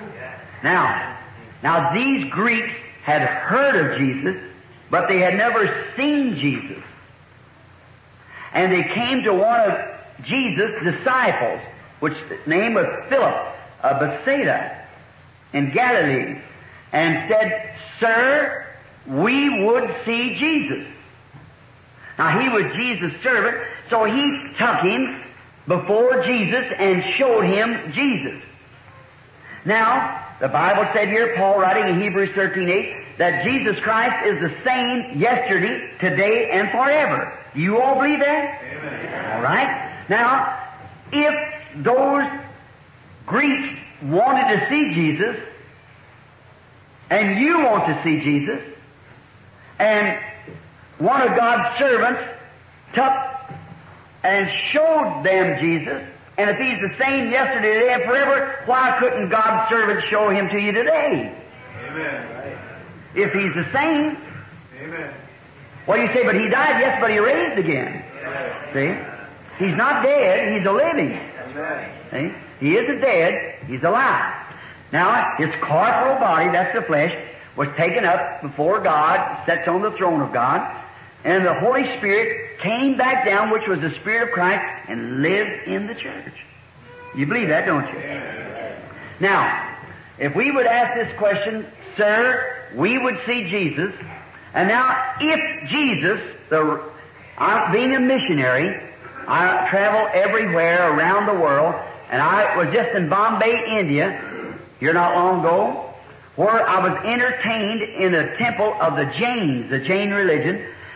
Speaker 1: Now these Greeks had heard of Jesus, but they had never seen Jesus. And they came to one of Jesus' disciples, which the name was Philip of Bethsaida in Galilee, and said, Sir, we would see Jesus. Now he was Jesus' servant, so he took him before Jesus and showed him Jesus. Now, the Bible said here, Paul writing in Hebrews 13:8, that Jesus Christ is the same yesterday, today, and forever. Do you all believe that?
Speaker 2: Amen.
Speaker 1: All right. Now, if those Greeks wanted to see Jesus, and you want to see Jesus, and one of God's servants took and showed them Jesus, and if He's the same yesterday, today, and forever, why couldn't God's servant show Him to you today?
Speaker 2: Amen.
Speaker 1: If He's the same.
Speaker 2: Amen.
Speaker 1: Well, you say, but He died, yes, but He raised again. See? He's not dead, He's a living. See? He isn't dead, He's alive. Now, His corporal body, that's the flesh, was taken up before God, sits on the throne of God, and the Holy Spirit came back down, which was the Spirit of Christ, and lived in the church. You believe that, don't you? Now, if we would ask this question, Sir, we would see Jesus, and now if Jesus, being a missionary, I travel everywhere around the world, and I was just in Bombay, India, here not long ago, where I was entertained in a temple of the Jains, the Jain religion,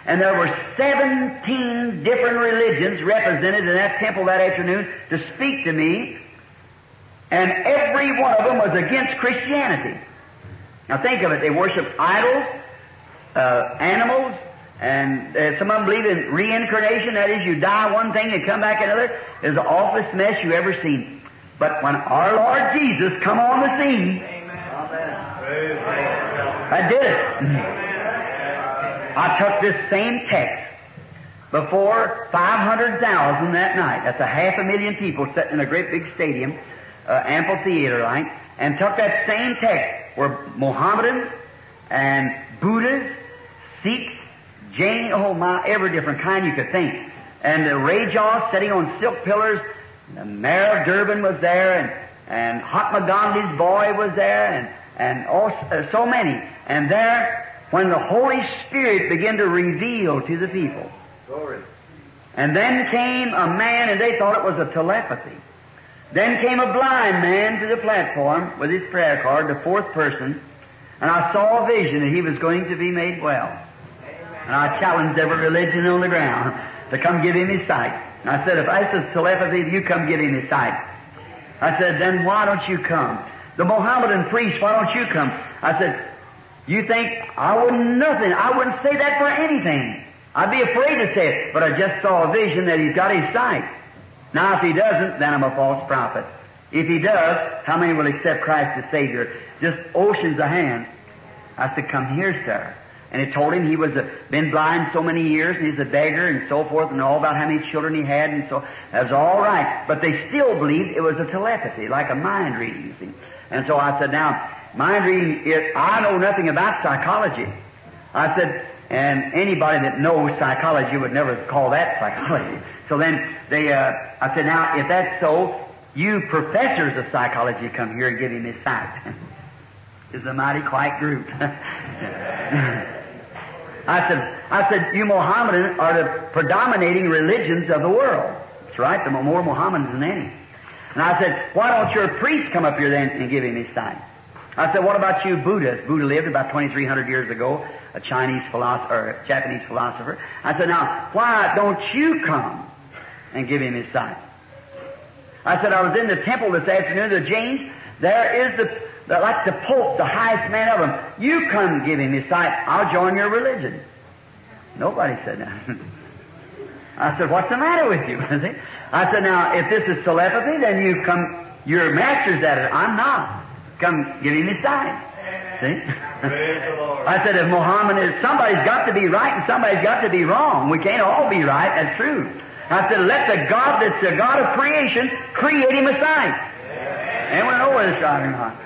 Speaker 1: And there were 17 different religions represented in that temple that afternoon to speak to me. And every one of them was against Christianity. Now think of it. They worship idols, animals, and some of them believe in reincarnation. That is, you die one thing and come back another. It's the awfulest mess you ever seen. But when our Lord Jesus come on the scene, I did it. I took this same text before 500,000 that night. That's 500,000 people sitting in a great big stadium, amphitheater like, and took that same text where Mohammedans and Buddhists, Sikhs, Jain, oh my, every different kind you could think. And the Rajas sitting on silk pillars, the Mayor of Durban was there, and Mahatma Gandhi's boy was there, and so many. And there, when the Holy Spirit began to reveal to the people. Glory. And then came a man, and they thought it was a telepathy. Then came a blind man to the platform with his prayer card, the fourth person, and I saw a vision that he was going to be made well. And I challenged every religion on the ground to come give him his sight. And I said, if I said telepathy, you come give him his sight. I said, then why don't you come? The Mohammedan priest, why don't you come? I said, you think I wouldn't say that for anything. I'd be afraid to say it, but I just saw a vision that he's got his sight. Now if he doesn't, then I'm a false prophet. If he does, how many will accept Christ as Savior? Just oceans of hands. I said, come here, sir. And it told him he was been blind so many years, and he's a beggar, and so forth, and all about how many children he had, and so that was all right. But they still believed it was a telepathy, like a mind reading, you see. And so I said, now, mind reading, I know nothing about psychology. I said, and anybody that knows psychology would never call that psychology. So then I said, now, if that's so, you professors of psychology come here and give him his sight. It's a mighty quiet group. I said, you Mohammedans are the predominating religions of the world. That's right, the more Mohammedans than any. And I said, why don't your priest come up here then and give him his sight? I said, what about you Buddhists? Buddha lived about 2,300 years ago, a Chinese philosopher, or a Japanese philosopher. I said, now, why don't you come and give him his sight? I said, I was in the temple this afternoon, the Jains. There is like the Pope, the highest man of them. You come give him his sight. I'll join your religion. Nobody said that. I said, what's the matter with you? I said, now, if this is telepathy, then you come, you're masters at it. I'm not. Come give him his sight. See? I said, if Muhammad is, somebody's got to be right and somebody's got to be wrong. We can't all be right. That's true. I said, let the God that's the God of creation create him a sight. And we know whether it's right or not.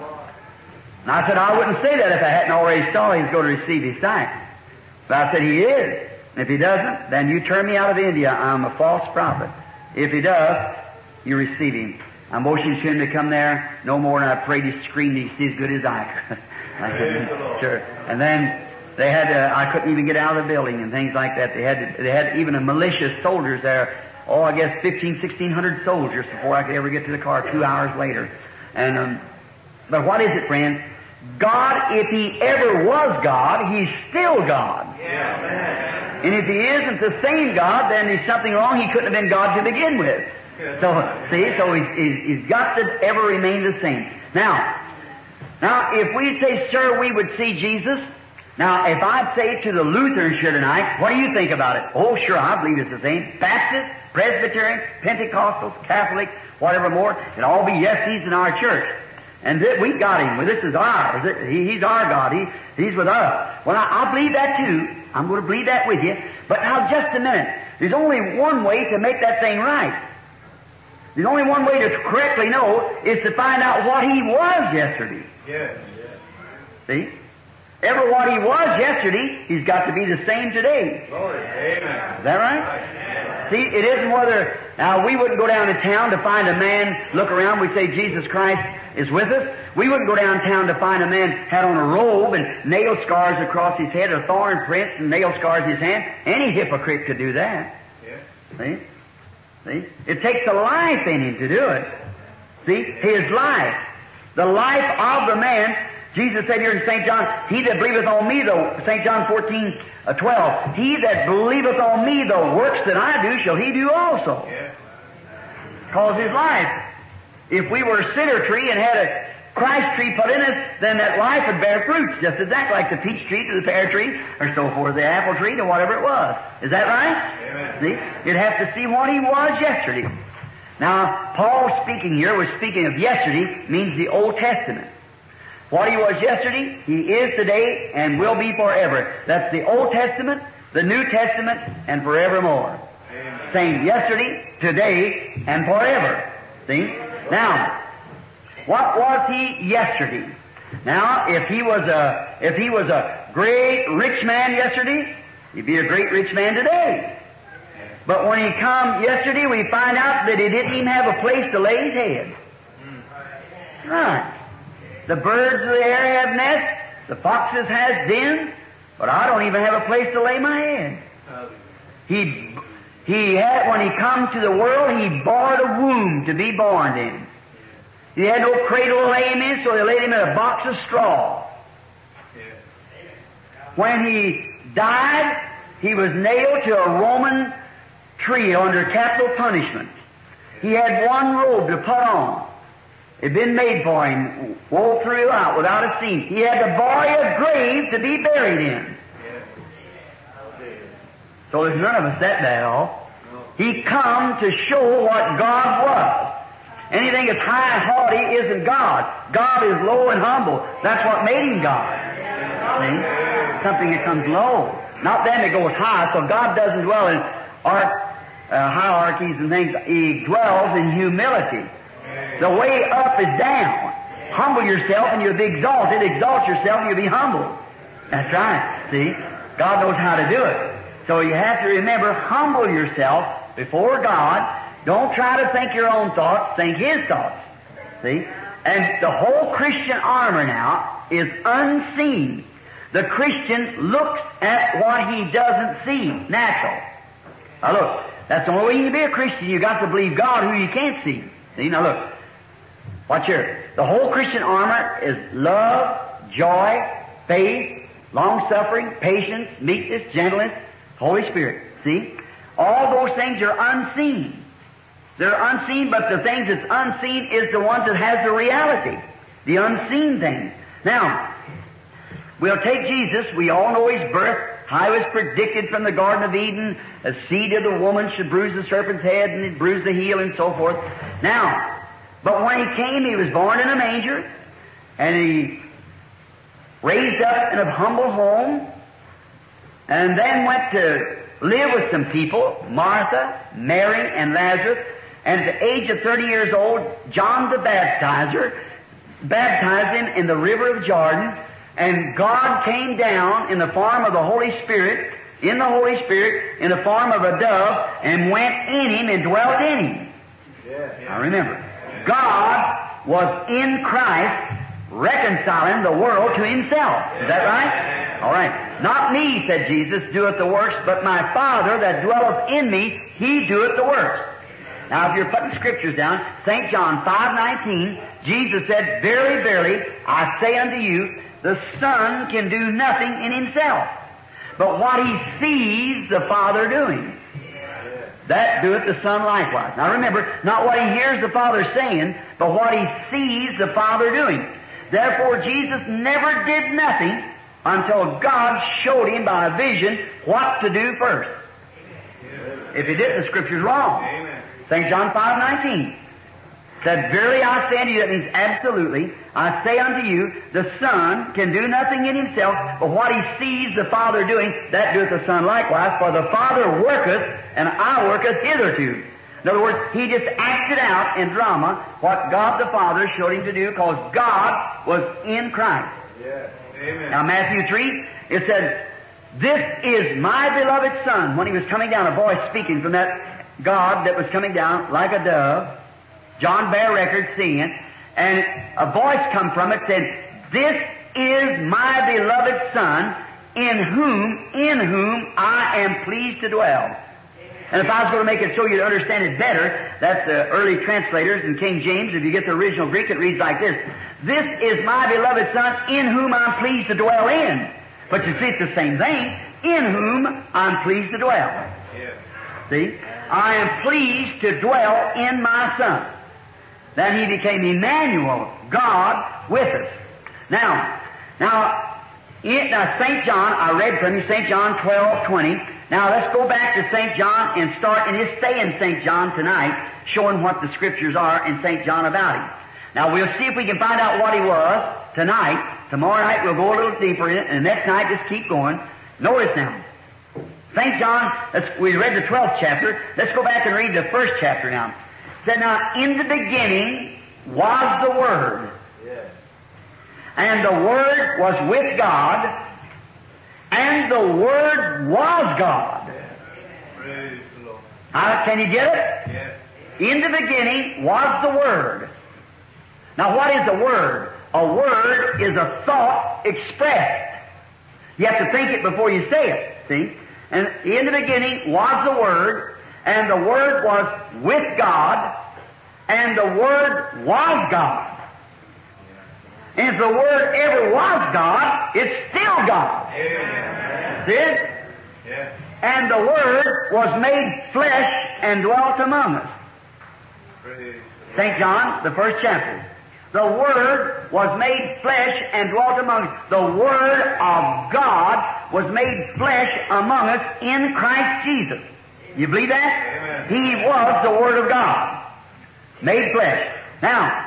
Speaker 1: And I said, I wouldn't say that if I hadn't already saw he's going to receive his sight. But I said, he is. And if he doesn't, then you turn me out of India. I'm a false prophet. If he does, you receive him. I motioned to him to come there no more, and I prayed he screamed. He see as good as I could. I said, sure. And then they had I couldn't even get out of the building and things like that. They had even a militia soldiers there. Oh, I guess 1,600 soldiers before I could ever get to the car 2 hours later. And but what is it, friends? God, if He ever was God, He's still God. Yeah. And if He isn't the same God, then there's something wrong. He couldn't have been God to begin with. So, see, so he's got to ever remain the same. Now, if we say, sir, we would see Jesus. Now, if I'd say to the Lutherans here tonight, what do you think about it? Oh, sure, I believe it's the same. Baptist, Presbyterian, Pentecostals, Catholic, whatever more, it'd all be yes, He's in our church. And we got Him. Well, this is ours. He's our God. He's with us. Well, I believe that too. I'm going to believe that with you. But now, just a minute. There's only one way to make that thing right. There's only one way to correctly know is to find out what He was yesterday. Yes. See? Ever what He was yesterday, He's got to be the same today. Glory. Amen. Is that right? See, it isn't whether... Now, we wouldn't go down to town to find a man, look around, we say Jesus Christ is with us. We wouldn't go downtown to find a man had on a robe and nail scars across his head, or thorn prints and nail scars in his hand. Any hypocrite could do that. Yeah. See? See? It takes a life in him to do it. See? His life. The life of the man. Jesus said here in St. John, he that believeth on me, St. John 14:12, he that believeth on me, the works that I do shall he do also. Cause his life. If we were a cedar tree and had a Christ tree put in us, then that life would bear fruits, just exactly like the peach tree to the pear tree, or so forth, the apple tree to whatever it was. Is that right?
Speaker 2: Amen.
Speaker 1: See? You'd have to see what he was yesterday. Now, Paul speaking here was speaking of yesterday, means the Old Testament. What he was yesterday, he is today, and will be forever. That's the Old Testament, the New Testament, and forevermore.
Speaker 2: Amen.
Speaker 1: Saying yesterday, today, and forever. See? Now, what was he yesterday? Now, if he was a great rich man yesterday, he'd be a great rich man today. But when he come yesterday, we find out that he didn't even have a place to lay his head. Right. The birds of the air have nests, the foxes has dens, but I don't even have a place to lay my head. He had, when he come to the world, he borrowed a womb to be born in. He had no cradle to lay him in, so they laid him in a box of straw. When he died, he was nailed to a Roman tree under capital punishment. He had one robe to put on. It had been made for him, wove throughout without a seam. He had to borrow a grave to be buried in. So there's none of us that bad off. He come to show what God was. Anything that's high and haughty isn't God. God is low and humble. That's what made him God. See? Something that comes low. Not them that goes high, so God doesn't dwell in hierarchies and things. He dwells in humility. The way up is down. Humble yourself and you'll be exalted. Exalt yourself and you'll be humbled. That's right. See? God knows how to do it. So you have to remember, humble yourself before God. Don't try to think your own thoughts, think His thoughts. See? And the whole Christian armor now is unseen. The Christian looks at what he doesn't see, natural. Now look, that's the only way you can be a Christian. You've got to believe God who you can't see. See? Now look, watch here. The whole Christian armor is love, joy, faith, long-suffering, patience, meekness, gentleness, Holy Spirit. See? All those things are unseen. They're unseen, but the things that's unseen is the ones that has the reality. The unseen things. Now, we'll take Jesus. We all know His birth. How He was predicted from the Garden of Eden. A seed of the woman should bruise the serpent's head and it bruise the heel and so forth. Now, but when He came, He was born in a manger. And He raised up in a humble home. And then went to live with some people, Martha, Mary, and Lazarus. And at the age of 30 years old, John the Baptizer baptized him in the river of Jordan, and God came down in the form of the Holy Spirit, in the the form of a dove, and went in him and dwelt in him. Now remember, God was in Christ reconciling the world to Himself. Is that right? All right. Not me, said Jesus, doeth the works, but my Father that dwelleth in me, He doeth the works. Now, if you're putting scriptures down, St. John 5:19, Jesus said, Verily, verily, I say unto you, the Son can do nothing in Himself, but what He sees the Father doing, that doeth the Son likewise. Now remember, not what He hears the Father saying, but what He sees the Father doing. Therefore, Jesus never did nothing until God showed Him by a vision what to do first. If He didn't, the Scripture's wrong. St. John 5:19 said, Verily I say unto you, that means absolutely, I say unto you, the Son can do nothing in Himself, but what He sees the Father doing, that doeth the Son likewise, for the Father worketh, and I worketh hitherto. In other words, He just acted out in drama what God the Father showed Him to do, because God was in Christ.
Speaker 2: Yes. Amen.
Speaker 1: Now Matthew 3, it said, This is my beloved Son. When He was coming down, a voice speaking from that God that was coming down like a dove, John bare record seeing it, and a voice come from it said, This is my beloved Son, in whom I am pleased to dwell. And if I was going to make it so you'd understand it better, that's the early translators in King James. If you get the original Greek, it reads like this. This is my beloved Son, in whom I'm pleased to dwell in. But you see, it's the same thing. In whom I'm pleased to dwell.
Speaker 2: Yes.
Speaker 1: See? I am pleased to dwell in my Son. Then He became Emmanuel, God with us. Now, St. John, I read from you, St. John 12:20. Now let's go back to St. John and start in his stay in St. John tonight, showing what the Scriptures are in St. John about him. Now we'll see if we can find out what he was tonight. Tomorrow night we'll go a little deeper in it, and the next night just keep going. Notice now, St. John, we read the 12th chapter. Let's go back and read the first chapter now. It said, now in the beginning was the Word.
Speaker 2: Yes.
Speaker 1: And the Word was with God, and the Word was God.
Speaker 2: Praise the Lord.
Speaker 1: Can you get it?
Speaker 2: Yes.
Speaker 1: In the beginning was the Word. Now what is a word? A word is a thought expressed. You have to think it before you say it, see? And in the beginning was the Word, and the Word was with God, and the Word was God. And if the Word ever was God, it's still God.
Speaker 2: Amen.
Speaker 1: See it?
Speaker 2: Yes.
Speaker 1: And the Word was made flesh and dwelt among us.
Speaker 2: Praise the
Speaker 1: St. John, the first chapter. The Word was made flesh and dwelt among us. The Word of God was made flesh among us in Christ Jesus. You believe that?
Speaker 2: Amen.
Speaker 1: He was the Word of God, made flesh. Now,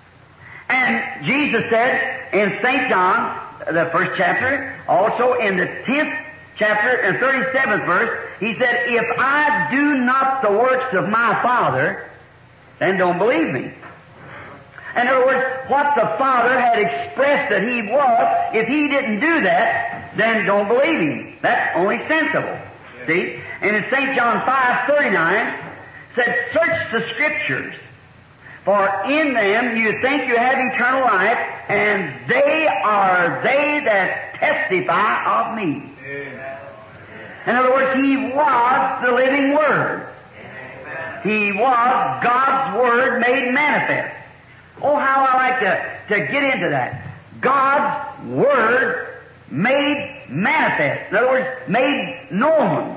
Speaker 1: and Jesus said in St. John, the first chapter, also in the 10th chapter and 37th verse, He said, if I do not the works of my Father, then don't believe me. In other words, what the Father had expressed that He was, if He didn't do that, then don't believe Him. That's only sensible. See? And in St. John 5:39, said, search the Scriptures, for in them you think you have eternal life, and they are they that testify of me.
Speaker 2: Amen.
Speaker 1: In other words, He was the living Word. He was God's Word made manifest. Oh, how I like to get into that. God's Word made manifest. In other words, made known.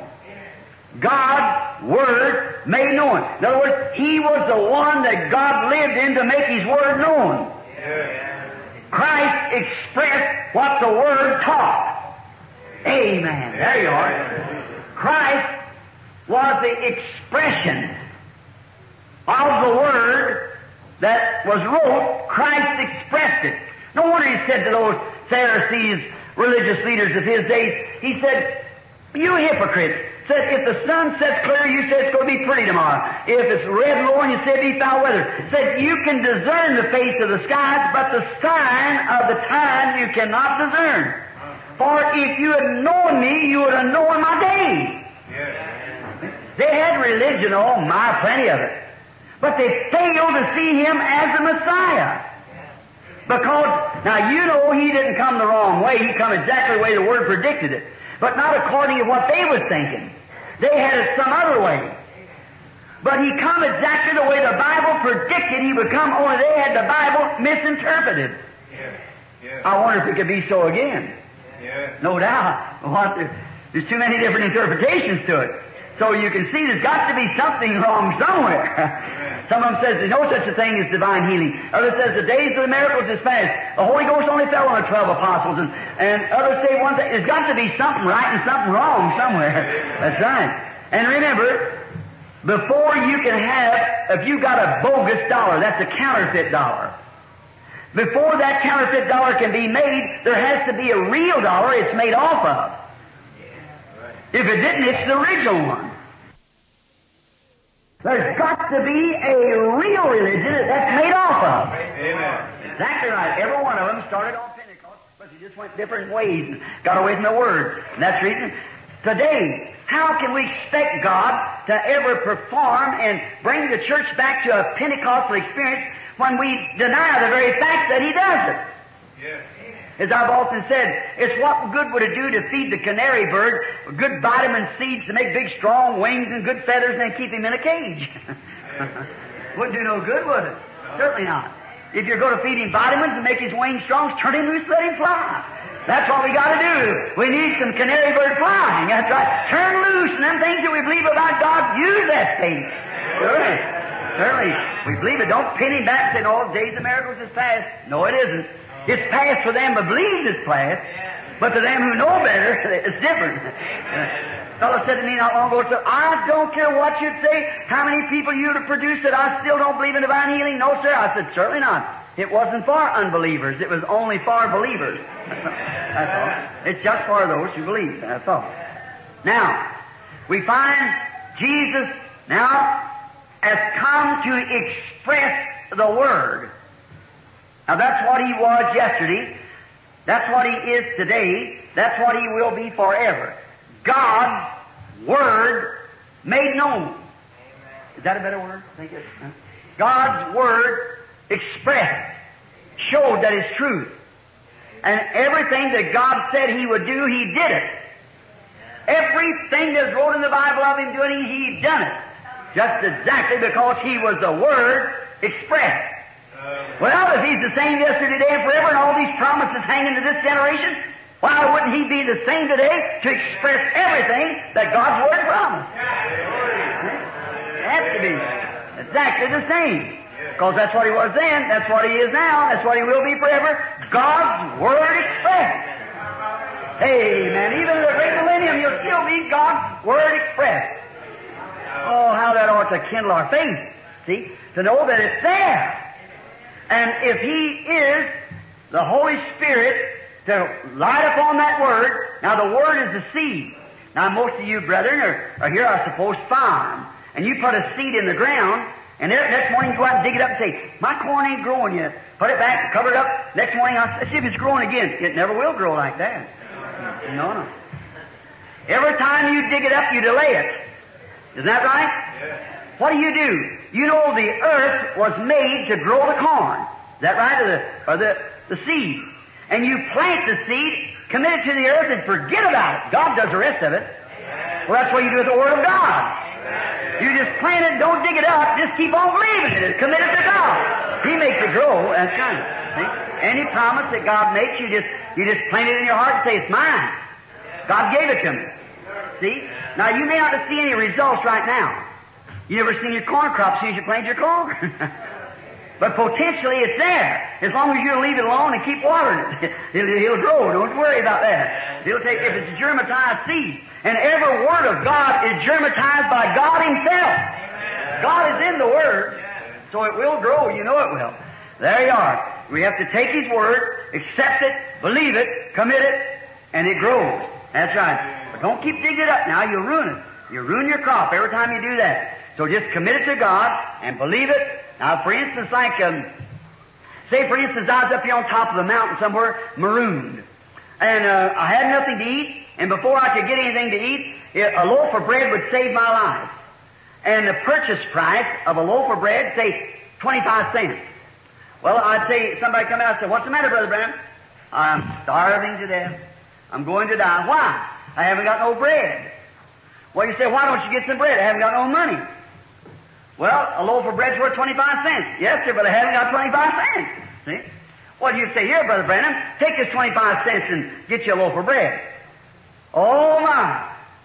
Speaker 1: God's Word made known. In other words, He was the one that God lived in to make His Word known.
Speaker 2: Yes.
Speaker 1: Christ expressed what the Word taught. Amen. There you are. Christ was the expression of the Word that was wrote. Christ expressed it. No wonder He said to those Pharisees, religious leaders of His days, He said, you hypocrites, said, if the sun sets clear, you say it's going to be pretty tomorrow. If it's red lowering, you say it'll be foul weather. Said, you can discern the face of the skies, but the sign of the time you cannot discern. For if you had known me, you would have known my days.
Speaker 2: Yes.
Speaker 1: They had religion, oh my, plenty of it. But they failed to see Him as the Messiah. Because, now you know He didn't come the wrong way. He come exactly the way the Word predicted it. But not according to what they was thinking. They had it some other way. But He come exactly the way the Bible predicted He would come, only they had the Bible misinterpreted.
Speaker 2: Yes. Yes.
Speaker 1: I wonder if it could be so again.
Speaker 2: Yes.
Speaker 1: No doubt. There's too many different interpretations to it. So you can see there's got to be something wrong somewhere.
Speaker 2: Amen.
Speaker 1: Some of them says there's no such a thing as divine healing. Others says the days of the miracles is past. The Holy Ghost only fell on the 12 apostles. And others say one thing. There's got to be something right and something wrong somewhere. That's right. And remember, before you can have, if you got a bogus dollar, that's a counterfeit dollar. Before that counterfeit dollar can be made, there has to be a real dollar it's made off of. If it didn't, it's the original one. There's got to be a real religion that's made off of.
Speaker 2: Amen.
Speaker 1: Exactly right. Every one of them started on Pentecost, but they just went different ways and got away from the Word. And that's the reason. Today, how can we expect God to ever perform and bring the church back to a Pentecostal experience when we deny the very fact that He does it?
Speaker 2: Yes.
Speaker 1: As I've often said, it's what good would it do to feed the canary bird good vitamin seeds to make big strong wings and good feathers and then keep him in a cage? Wouldn't do no good, would it? Certainly not. If you're going to feed him vitamins and make his wings strong, turn him loose, let him fly. That's what we got to do. We need some canary bird flying. That's right. Turn loose, and them things that we believe about God, use that faith. Sure. Certainly. We believe it. Don't pin him back and say, "Oh, days of miracles is past." No, it isn't. It's past for them who believe it's past, but to them who know better, it's different. A fellow said to me not long ago, "I don't care what you'd say, how many people you'd have produced that I still don't believe in divine healing." No, sir. I said, "Certainly not. It wasn't for unbelievers. It was only for believers." That's all. It's just for those who believe. That's all. Now, we find Jesus now has come to express the Word. Now, that's what He was yesterday. That's what He is today. That's what He will be forever. God's Word made known. Is that a better word? I think it's. God's Word expressed, showed that it's truth. And everything that God said He would do, He did it. Everything that's wrote in the Bible of Him doing it, He done it. Just exactly because He was the Word expressed. Well, if He's the same yesterday, today, and forever, and all these promises hanging to this generation, why wouldn't He be the same today to express everything that God's Word promised? It has to be exactly the same. Because that's what He was then, that's what He is now, that's what He will be forever. God's Word expressed. Amen. Even in the great millennium, you'll still be God's Word expressed. Oh, how that ought to kindle our faith, see, to know that it's there. And if He is the Holy Spirit to light upon that Word, now the Word is the seed. Now most of you brethren are here, I suppose, farm, and you put a seed in the ground, and next morning you go out and dig it up and say, "My corn ain't growing yet." Put it back, cover it up. Next morning, let's see if it's growing again. It never will grow like that. No. Every time you dig it up, you delay it. Isn't that right?
Speaker 2: Yeah.
Speaker 1: What do? You know the earth was made to grow the corn. Is that right? Or the seed. And you plant the seed, commit it to the earth, and forget about it. God does the rest of it. Well, that's what you do with the Word of God. You just plant it, don't dig it up, just keep on believing it, commit it to God. He makes it grow, that's right. See? Any promise that God makes, you just plant it in your heart and say, "It's mine. God gave it to me." See? Now, you may not see any results right now. You ever seen your corn crop as soon as you plant your corn? But potentially it's there. As long as you leave it alone and keep watering it, it'll grow. Don't worry about that. It'll take, if it's a germatized seed. And every Word of God is germatized by God Himself. God is in the Word, so it will grow. You know it will. There you are. We have to take His Word, accept it, believe it, commit it, and it grows. That's right. But don't keep digging it up now. You'll ruin it. You'll ruin your crop every time you do that. So just commit it to God and believe it. Now, for instance, say, for instance, I was up here on top of the mountain somewhere, marooned. And I had nothing to eat, and before I could get anything to eat, a loaf of bread would save my life. And the purchase price of a loaf of bread, say, 25 cents. Well, I'd say, somebody come out and say, "What's the matter, Brother Branham?" "I'm starving to death. I'm going to die." "Why?" "I haven't got no bread." Well, you say, "Why don't you get some bread?" "I haven't got no money." "Well, a loaf of bread's worth 25 cents. "Yes, sir, but I haven't got 25 cents. See? Well, you say, "Here, Brother Branham, take this 25 cents and get you a loaf of bread." Oh, my.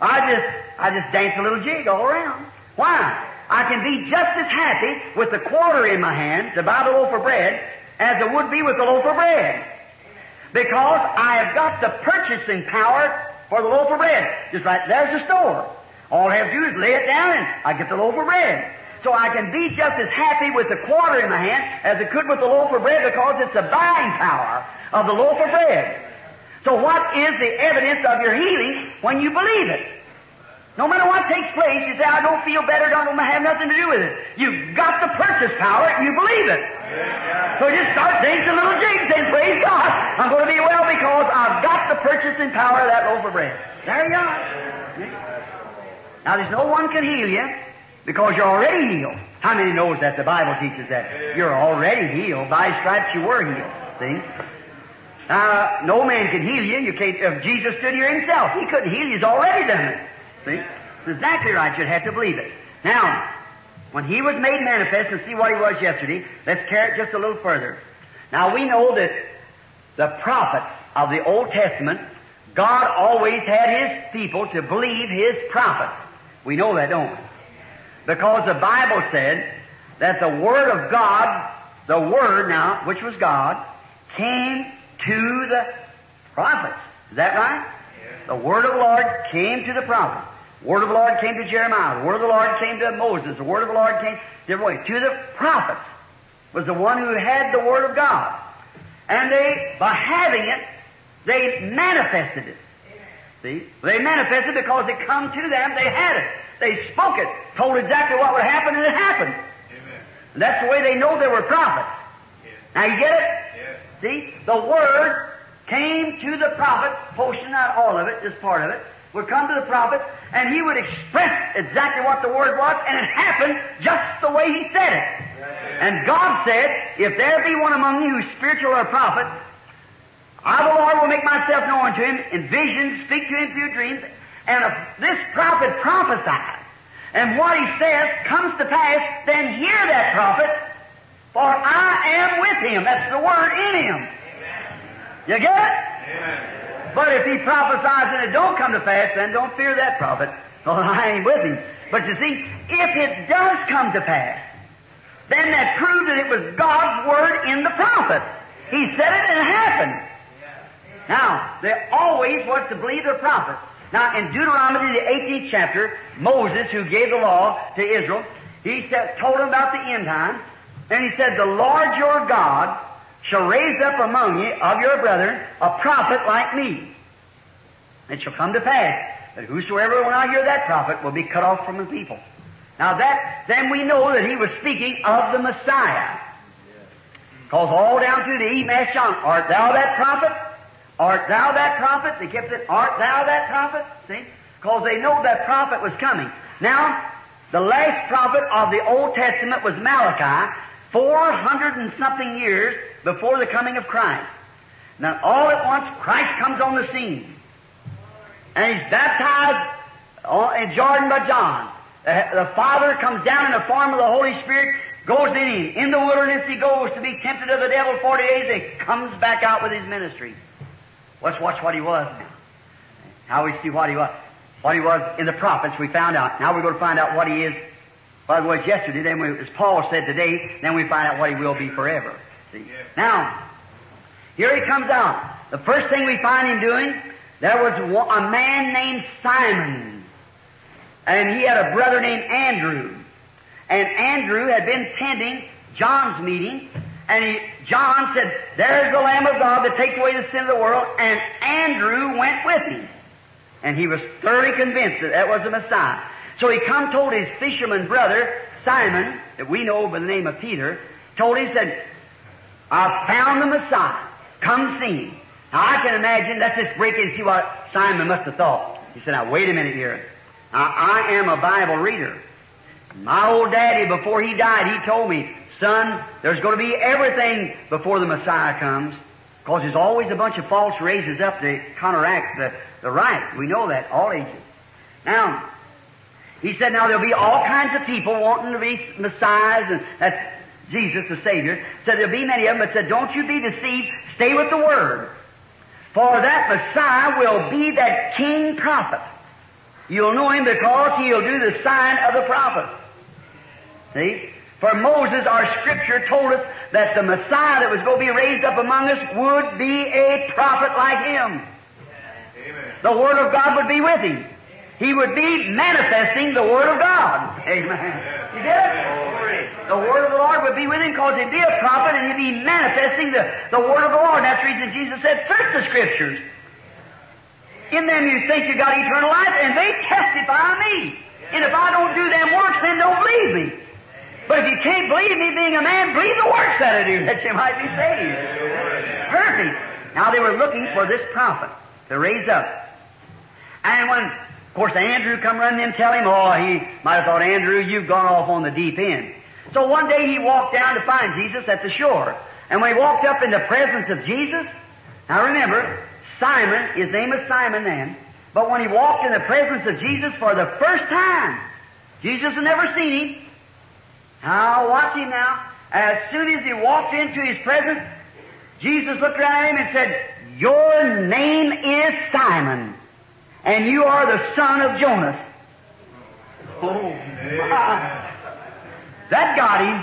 Speaker 1: I just dance a little jig all around. Why? I can be just as happy with the quarter in my hand to buy the loaf of bread as I would be with the loaf of bread. Because I have got the purchasing power for the loaf of bread. Just like there's the store. All I have to do is lay it down and I get the loaf of bread. So I can be just as happy with the quarter in my hand as I could with the loaf of bread because it's the buying power of the loaf of bread. So what is the evidence of your healing when you believe it? No matter what takes place, you say, "I don't feel better, don't have nothing to do with it." You've got the purchase power, you believe it. So just start dancing little jigs and praise God. I'm going to be well because I've got the purchasing power of that loaf of bread. There you are. Now there's no one can heal you because you're already healed. How many knows that? The Bible teaches that. You're already healed. By His stripes you were healed. See? No man can heal you. You can't, if Jesus stood here himself, he couldn't heal you. He's already done it. See? It's exactly right. You'd have to believe it. Now, when he was made manifest, and see what he was yesterday, let's carry it just a little further. Now, we know that the prophets of the Old Testament, God always had His people to believe His prophets. We know that, don't we? Because the Bible said that the Word of God, the Word now, which was God, came to the prophets. Is that right?
Speaker 2: Yes.
Speaker 1: The Word of the Lord came to the prophets. The Word of the Lord came to Jeremiah. The Word of the Lord came to Moses. The Word of the Lord came to the prophets. Was the one who had the Word of God. And they, by having it, they manifested it. See? They manifested it because it come to them, they had it. They spoke it, told exactly what would happen, and it happened.
Speaker 2: Amen.
Speaker 1: And that's the way they know they were prophets.
Speaker 2: Yes.
Speaker 1: Now you get it?
Speaker 2: Yes.
Speaker 1: See? The Word came to the prophet, portion, not all of it, just part of it, would come to the prophet, and he would express exactly what the Word was, and it happened just the way he said it.
Speaker 2: Yes.
Speaker 1: And God said, if there be one among you who's spiritual or a prophet, I, the Lord, will make myself known to him in visions, speak to him through dreams. And if this prophet prophesies, and what he says comes to pass, then hear that prophet, for I am with him. That's the Word in him.
Speaker 2: Amen.
Speaker 1: You get it?
Speaker 2: Amen.
Speaker 1: But if he prophesies and it don't come to pass, then don't fear that prophet. Oh, I ain't with him. But you see, if it does come to pass, then that proves that it was God's Word in the prophet. He said it and it happened. Now, they always was to believe their prophet. Now, in Deuteronomy, the 18th chapter, Moses, who gave the law to Israel, he told them about the end time, and he said, the Lord your God shall raise up among you of your brethren a prophet like me. It shall come to pass that whosoever will not hear that prophet will be cut off from the people. Now then we know that he was speaking of the Messiah. Because all down through the Eve asked John, art thou that prophet? Art thou that prophet? They kept it, art thou that prophet? See? Because they know that prophet was coming. Now, the last prophet of the Old Testament was Malachi, 400 and something years before the coming of Christ. Now, all at once, Christ comes on the scene. And he's baptized in Jordan by John. The Father comes down in the form of the Holy Spirit, goes in him. In the wilderness he goes to be tempted of the devil 40 days, and he comes back out with his ministry. Let's watch what he was now. How we see what he was. What he was in the prophets, we found out. Now we're going to find out what he is. By the way, yesterday, then as Paul said today, then we find out what he will be forever. See?
Speaker 2: Yes.
Speaker 1: Now, here he comes out. The first thing we find him doing, there was a man named Simon. And he had a brother named Andrew. And Andrew had been attending John's meeting. And John said, there's the Lamb of God that takes away the sin of the world. And Andrew went with him. And he was thoroughly convinced that that was the Messiah. So he told his fisherman brother, Simon, that we know by the name of Peter, told him, said, I found the Messiah. Come see him. Now I can imagine, let's just break in and see what Simon must have thought. He said, now wait a minute here. Now I am a Bible reader. My old daddy, before he died, he told me, son, there's going to be everything before the Messiah comes, because there's always a bunch of false raises up to counteract the right. We know that, all ages. Now, he said, now there'll be all kinds of people wanting to be Messiahs, and that's Jesus, the Savior. Said there'll be many of them, but said, don't you be deceived, stay with the Word. For that Messiah will be that king prophet. You'll know him because he'll do the sign of the prophet. See? For Moses, our Scripture, told us that the Messiah that was going to be raised up among us would be a prophet like him.
Speaker 2: Amen.
Speaker 1: The Word of God would be with him. He would be manifesting the Word of God. Amen. You get it? The Word of the Lord would be with him because he'd be a prophet and he'd be manifesting the Word of the Lord. That's the reason Jesus said, search the Scriptures. In them you think you got eternal life, and they testify of me. And if I don't do them works, then don't believe me. But if you can't believe me being a man, believe the works that I do, that you might be saved. Perfect. Now they were looking for this prophet to raise up. And when, of course, Andrew come running in and tell him, oh, he might have thought, Andrew, you've gone off on the deep end. So one day he walked down to find Jesus at the shore. And when he walked up in the presence of Jesus, Now remember, Simon, his name was Simon then, but when he walked in the presence of Jesus for the first time, Jesus had never seen him. Now watch him now. As soon as he walked into his presence, Jesus looked around at him and said, "Your name is Simon, and you are the son of Jonas." Oh, my. That got him.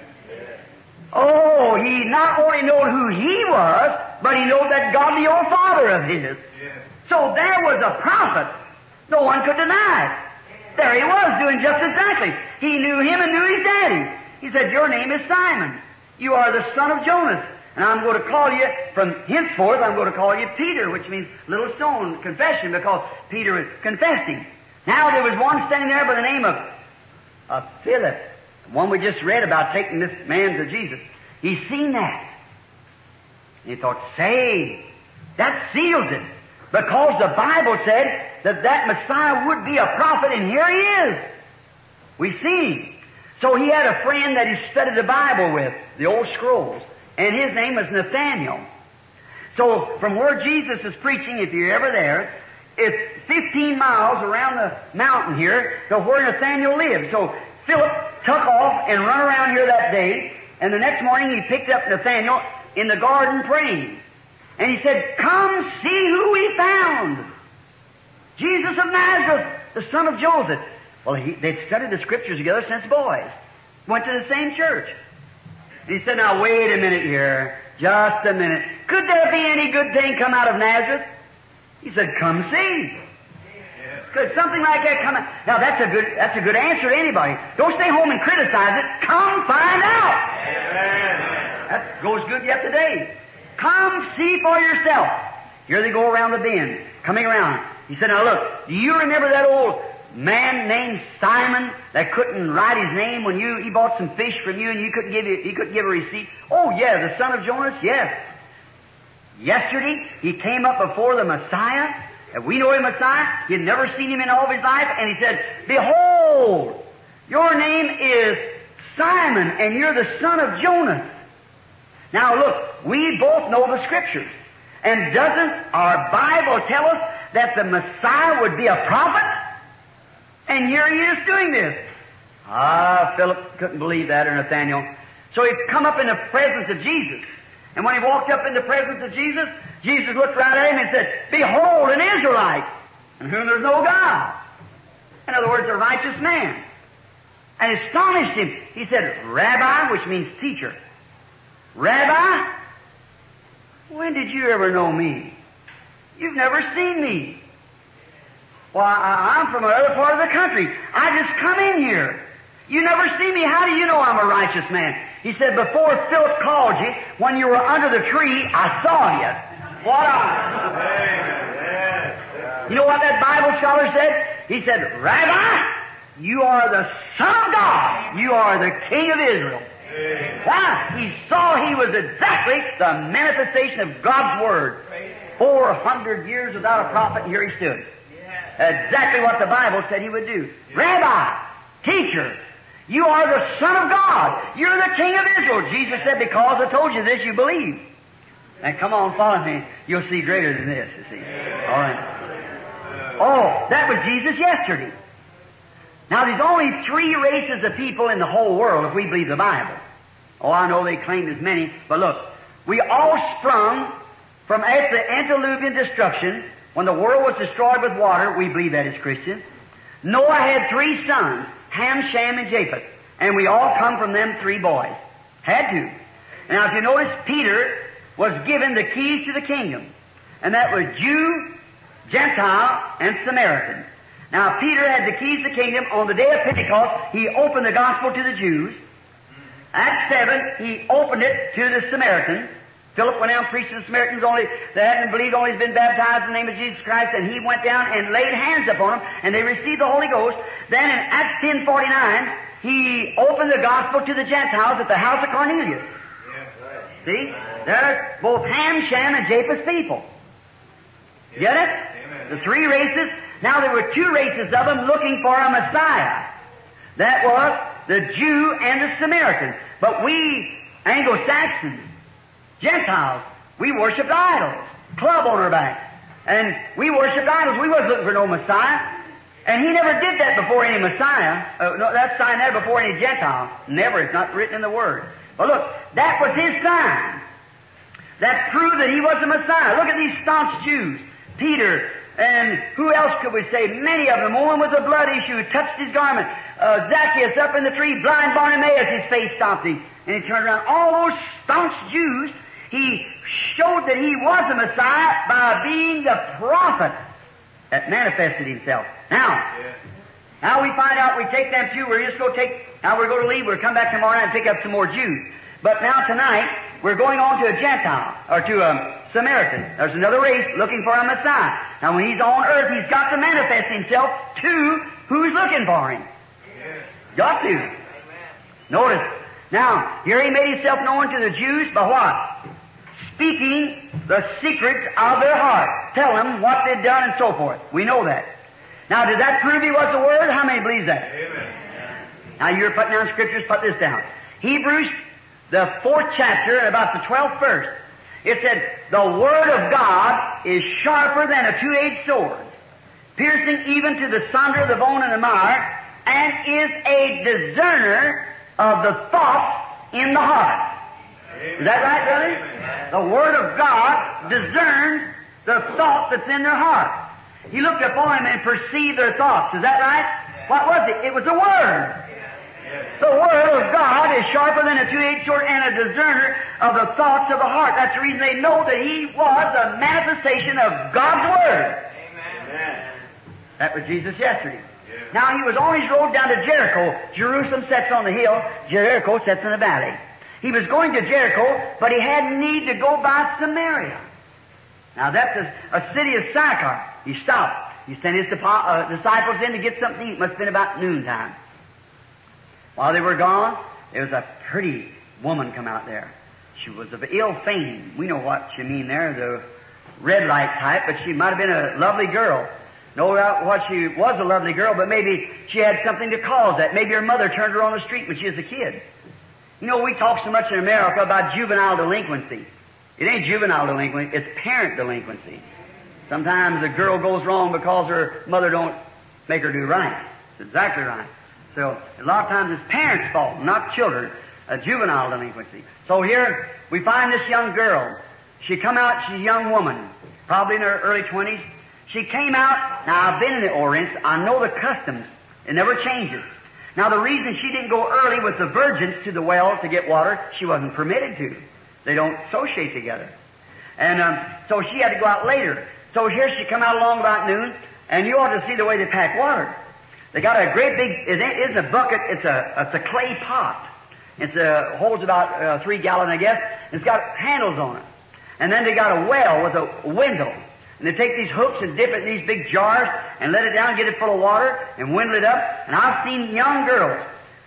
Speaker 1: Oh, he not only knew who he was, but he knew that God the old Father of his. So there was a prophet. No one could deny it. There he was, doing just exactly. He knew him and knew his daddy. He said, "Your name is Simon. You are the son of Jonas. And I'm going to call you, from henceforth, I'm going to call you Peter," which means little stone, confession, because Peter was confessing. Now there was one standing there by the name of Philip, the one we just read about taking this man to Jesus. He's seen that. And he thought, say, that seals it. Because the Bible said that Messiah would be a prophet, and here he is. We see him. So he had a friend that he studied the Bible with, the old scrolls, and his name was Nathaniel. So from where Jesus is preaching, if you're ever there, it's 15 miles around the mountain here to where Nathaniel lived. So Philip took off and run around here that day, and the next morning he picked up Nathaniel in the garden praying. And he said, "Come see who we found. Jesus of Nazareth, the son of Joseph." Well, they'd studied the Scriptures together since boys. Went to the same church. And he said, "Now wait a minute here. Just a minute. Could there be any good thing come out of Nazareth?" He said, "Come see." Could something like that come out? Now that's a good answer to anybody. Don't stay home and criticize it. Come find out. That goes good yet today. Come see for yourself. Here they go around the bend, coming around. He said, "Now look, do you remember that old man named Simon that couldn't write his name when he bought some fish from you and he couldn't give a receipt?" "Oh yeah, the son of Jonas, yes. Yesterday he came up before the Messiah, and we know him Messiah. He had never seen him in all of his life, and he said, 'Behold, your name is Simon, and you're the son of Jonas.'" Now look, we both know the Scriptures. And doesn't our Bible tell us that the Messiah would be a prophet? And here he is doing this. Philip couldn't believe that, or Nathaniel. So he come up in the presence of Jesus. And when he walked up in the presence of Jesus, Jesus looked right at him and said, "Behold, an Israelite, in whom there's no God." In other words, a righteous man. And it astonished him. He said, "Rabbi," which means teacher. "Rabbi, when did you ever know me? You've never seen me." "Well, I'm from another part of the country. I just come in here. You never see me. How do you know I'm a righteous man?" He said, "Before Philip called you, when you were under the tree, I saw you." What You know what that Bible scholar said? He said, "Rabbi, you are the Son of God. You are the King of Israel." Why? He saw he was exactly the manifestation of God's Word. 400 years without a prophet, and here he stood. Exactly what the Bible said he would do. "Rabbi, teacher, you are the Son of God. You're the King of Israel." Jesus said, "Because I told you this, you believe." Now come on, follow me. You'll see greater than this, you see. All right. Oh, that was Jesus yesterday. Now there's only 3 races of people in the whole world, if we believe the Bible. Oh, I know they claim as many, but look, we all sprung from at the antediluvian destruction, when the world was destroyed with water. We believe that as Christians. Noah had 3 sons, Ham, Shem, and Japheth, and we all come from them 3 boys. Had to. Now if you notice, Peter was given the keys to the kingdom, and that was Jew, Gentile, and Samaritan. Now Peter had the keys to the kingdom. On the day of Pentecost, he opened the gospel to the Jews. Acts 7, he opened it to the Samaritans. Philip went down and preached to the Samaritans, only they hadn't believed, only been baptized in the name of Jesus Christ, and he went down and laid hands upon them, and they received the Holy Ghost. Then in Acts 10:49, he opened the gospel to the Gentiles at the house of Cornelius. See? There's both Ham, Shem, and Japheth's people. Get it? The 3 races. Now there were 2 races of them looking for a Messiah. That was the Jew and the Samaritan. But we, Anglo-Saxons, Gentiles, we worshiped idols. club on her back. And we worshiped idols. We wasn't looking for no Messiah. And he never did that before any Messiah. No, that sign never before any Gentile. Never. It's not written in the Word. But look, that was his sign. That proved that he was the Messiah. Look at these staunch Jews. Peter, and who else could we say? Many of them. The one with the blood issue touched his garment. Zacchaeus up in the tree, blind Bartimaeus, his face stopped him. And he turned around. All those staunch Jews, he showed that he was the Messiah by being the prophet that manifested himself. Now we find out, we take them two, we're just going to take, now we're going to leave, we'll come back tomorrow night and pick up some more Jews. But now tonight, we're going on to a Gentile, or to a Samaritan. There's another race looking for a Messiah. Now when he's on earth, he's got to manifest himself to who's looking for him. Got to. Notice. Now, here he made himself known to the Jews by what? Speaking the secrets of their heart. Tell them what they'd done and so forth. We know that. Now, did that prove he was the Word? How many believes that?
Speaker 2: Amen.
Speaker 1: Now, you're putting down scriptures, put this down. Hebrews, the 4th chapter, about the 12th verse. It said, the Word of God is sharper than a two-edged sword, piercing even to the sunder of the bone and the marrow, and is a discerner of the thoughts in the heart. Is that right, brother?
Speaker 2: Amen.
Speaker 1: The Word of God discerns the thought that's in their heart. He looked upon him and perceived their thoughts. Is that right? What was it? It was the Word. The Word of God is sharper than a two-edged sword and a discerner of the thoughts of the heart. That's the reason they know that he was a manifestation of God's Word.
Speaker 2: Amen.
Speaker 1: That was Jesus yesterday. Now he was on his road down to Jericho. Jerusalem sits on the hill. Jericho sits in the valley. He was going to Jericho, but he had need to go by Samaria. Now that's a city of Sychar. He stopped. He sent his disciples in to get something to eat. It must have been about noontime. While they were gone, there was a pretty woman come out there. She was of ill fame. We know what you mean there, the red light type, but she might have been a lovely girl. No doubt what she was a lovely girl, but maybe she had something to cause that. Maybe her mother turned her on the street when she was a kid. You know, we talk so much in America about juvenile delinquency. It ain't juvenile delinquency, it's parent delinquency. Sometimes a girl goes wrong because her mother don't make her do right. It's exactly right. So a lot of times it's parents' fault, not children. A juvenile delinquency. So here we find this young girl. She come out, she's a young woman, probably in her early 20s. She came out. Now I've been in the Orient. I know the customs. It never changes. Now the reason she didn't go early with the virgins to the well to get water, she wasn't permitted to. They don't associate together. And so she had to go out later. So here she come out along about noon, and you ought to see the way they pack water. They got a great big, it isn't a bucket, it's a clay pot. It holds about 3 gallons, I guess. It's got handles on it. And then they got a well with a window. And they take these hooks and dip it in these big jars and let it down, get it full of water, and windle it up. And I've seen young girls,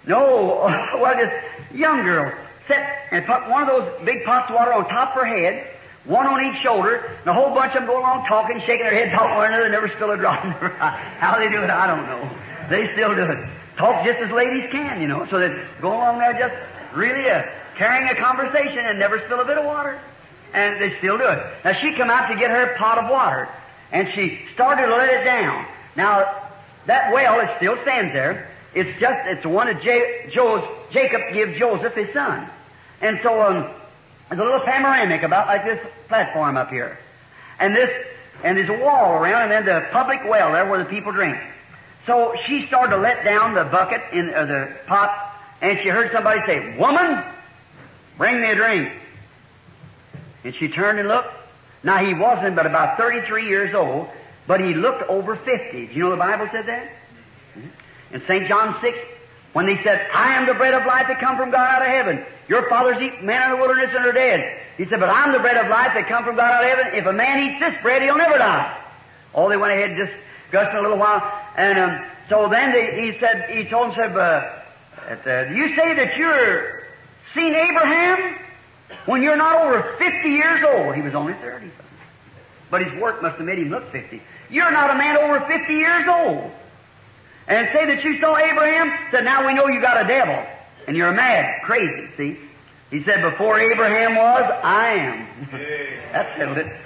Speaker 1: young girls, sit and put one of those big pots of water on top of her head, one on each shoulder, and a whole bunch of them go along talking, shaking their head, talking to one another, never spill a drop. How they do it, I don't know. They still do it. Talk just as ladies can, you know. So they go along there just really carrying a conversation and never spill a bit of water. And they still do it. Now she come out to get her pot of water, and she started to let it down. Now that well, it still stands there. It's the one that Jacob gave Joseph his son. And so there's a little panoramic about like this platform up here, and there's a wall around, and then the public well there where the people drink. So she started to let down the bucket in the pot, and she heard somebody say, "Woman, bring me a drink." And she turned and looked. Now he wasn't but about 33 years old, but he looked over 50. Do you know the Bible said that? Mm-hmm. In St. John 6, when he said, "I am the bread of life that come from God out of heaven. Your fathers eat manna in the wilderness and are dead." He said, "But I'm the bread of life that come from God out of heaven. If a man eats this bread, he'll never die." Oh, they went ahead and discussed it a little while. And so then he told him, "You say that you're seen Abraham when you're not over 50 years old." He was only 30. But his work must have made him look 50. "You're not a man over 50 years old. And say that you saw Abraham?" Said, "Now we know you got a devil. And you're mad, crazy, see?" He said, "Before Abraham was, I am." That settled it.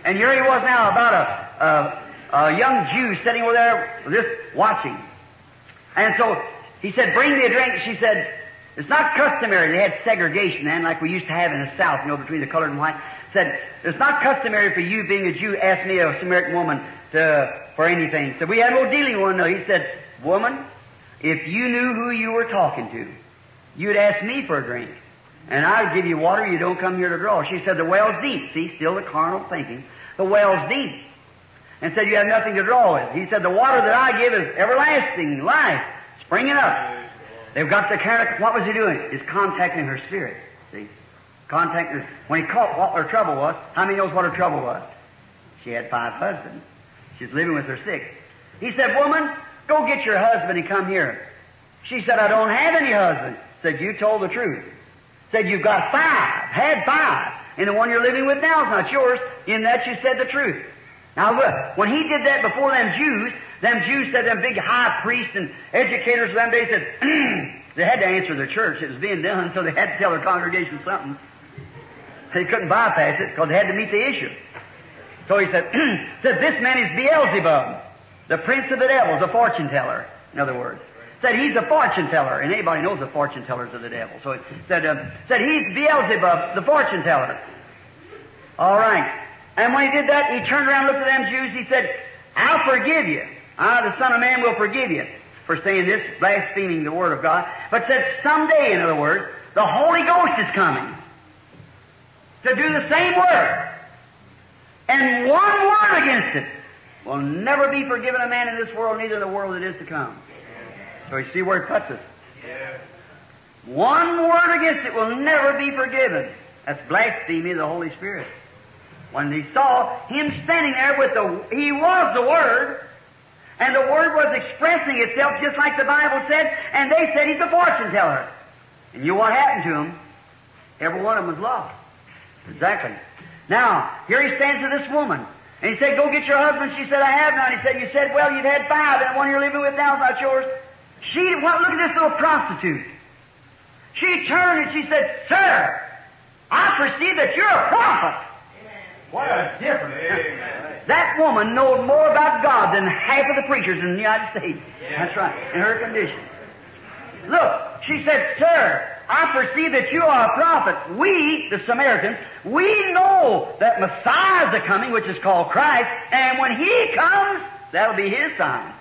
Speaker 1: And here he was now, about a young Jew sitting over there just watching. And so he said, bring me a drink. She said, it's not customary. They had segregation then, like we used to have in the South, between the colored and white. Said, it's not customary for you, being a Jew, ask me, a Samaritan woman, for anything. So we had no dealing with one. No. He said, woman, if you knew who you were talking to, you'd ask me for a drink. And I'd give you water, you don't come here to draw. She said, the well's deep. See, still the carnal thinking. The well's deep. And said, you have nothing to draw with. He said, the water that I give is everlasting life, springing up. They've got the character. What was he doing? He's contacting her spirit. See? Contacting her. When he caught what her trouble was, how many knows what her trouble was? She had 5 husbands. She's living with her 6. He said, woman, go get your husband and come here. She said, I don't have any husband. Said, you told the truth. Said, you've got 5, had 5, and the one you're living with now is not yours. In that you said the truth. Now look, when he did that before them Jews said, them big high priests and educators of them days said, they had to answer the church. It was being done, so they had to tell their congregation something. They couldn't bypass it because they had to meet the issue. So he said, this man is Beelzebub, the prince of the devils, a fortune teller, in other words. Said he's a fortune teller, and anybody knows the fortune tellers of the devil. So it said he's Beelzebub, the fortune teller. All right. And when he did that, he turned around and looked at them Jews. He said, I'll forgive you. The Son of Man will forgive you for saying this, blaspheming the Word of God. But said someday, in other words, the Holy Ghost is coming to do the same work. And one word against it will never be forgiven a man in this world, neither in the world that is to come. So you see where it puts us. Yeah. One word against it will never be forgiven. That's blasphemy of the Holy Spirit. When he saw him standing there he was the Word, and the Word was expressing itself just like the Bible said, and they said he's a fortune teller. And you know what happened to him? Every one of them was lost. Exactly. Now, here he stands to this woman, and he said, go get your husband. She said, I have none. He said, you said, well, you've had 5, and the one you're living with now is not yours. Look at this little prostitute. She turned and she said, sir, I perceive that you're a prophet. What a difference. That woman knows more about God than half of the preachers in the United States. Yeah. That's right, in her condition. Look, she said, sir, I perceive that you are a prophet. We, the Samaritans, we know that Messiah is coming, which is called Christ, and when He comes, that'll be His sign.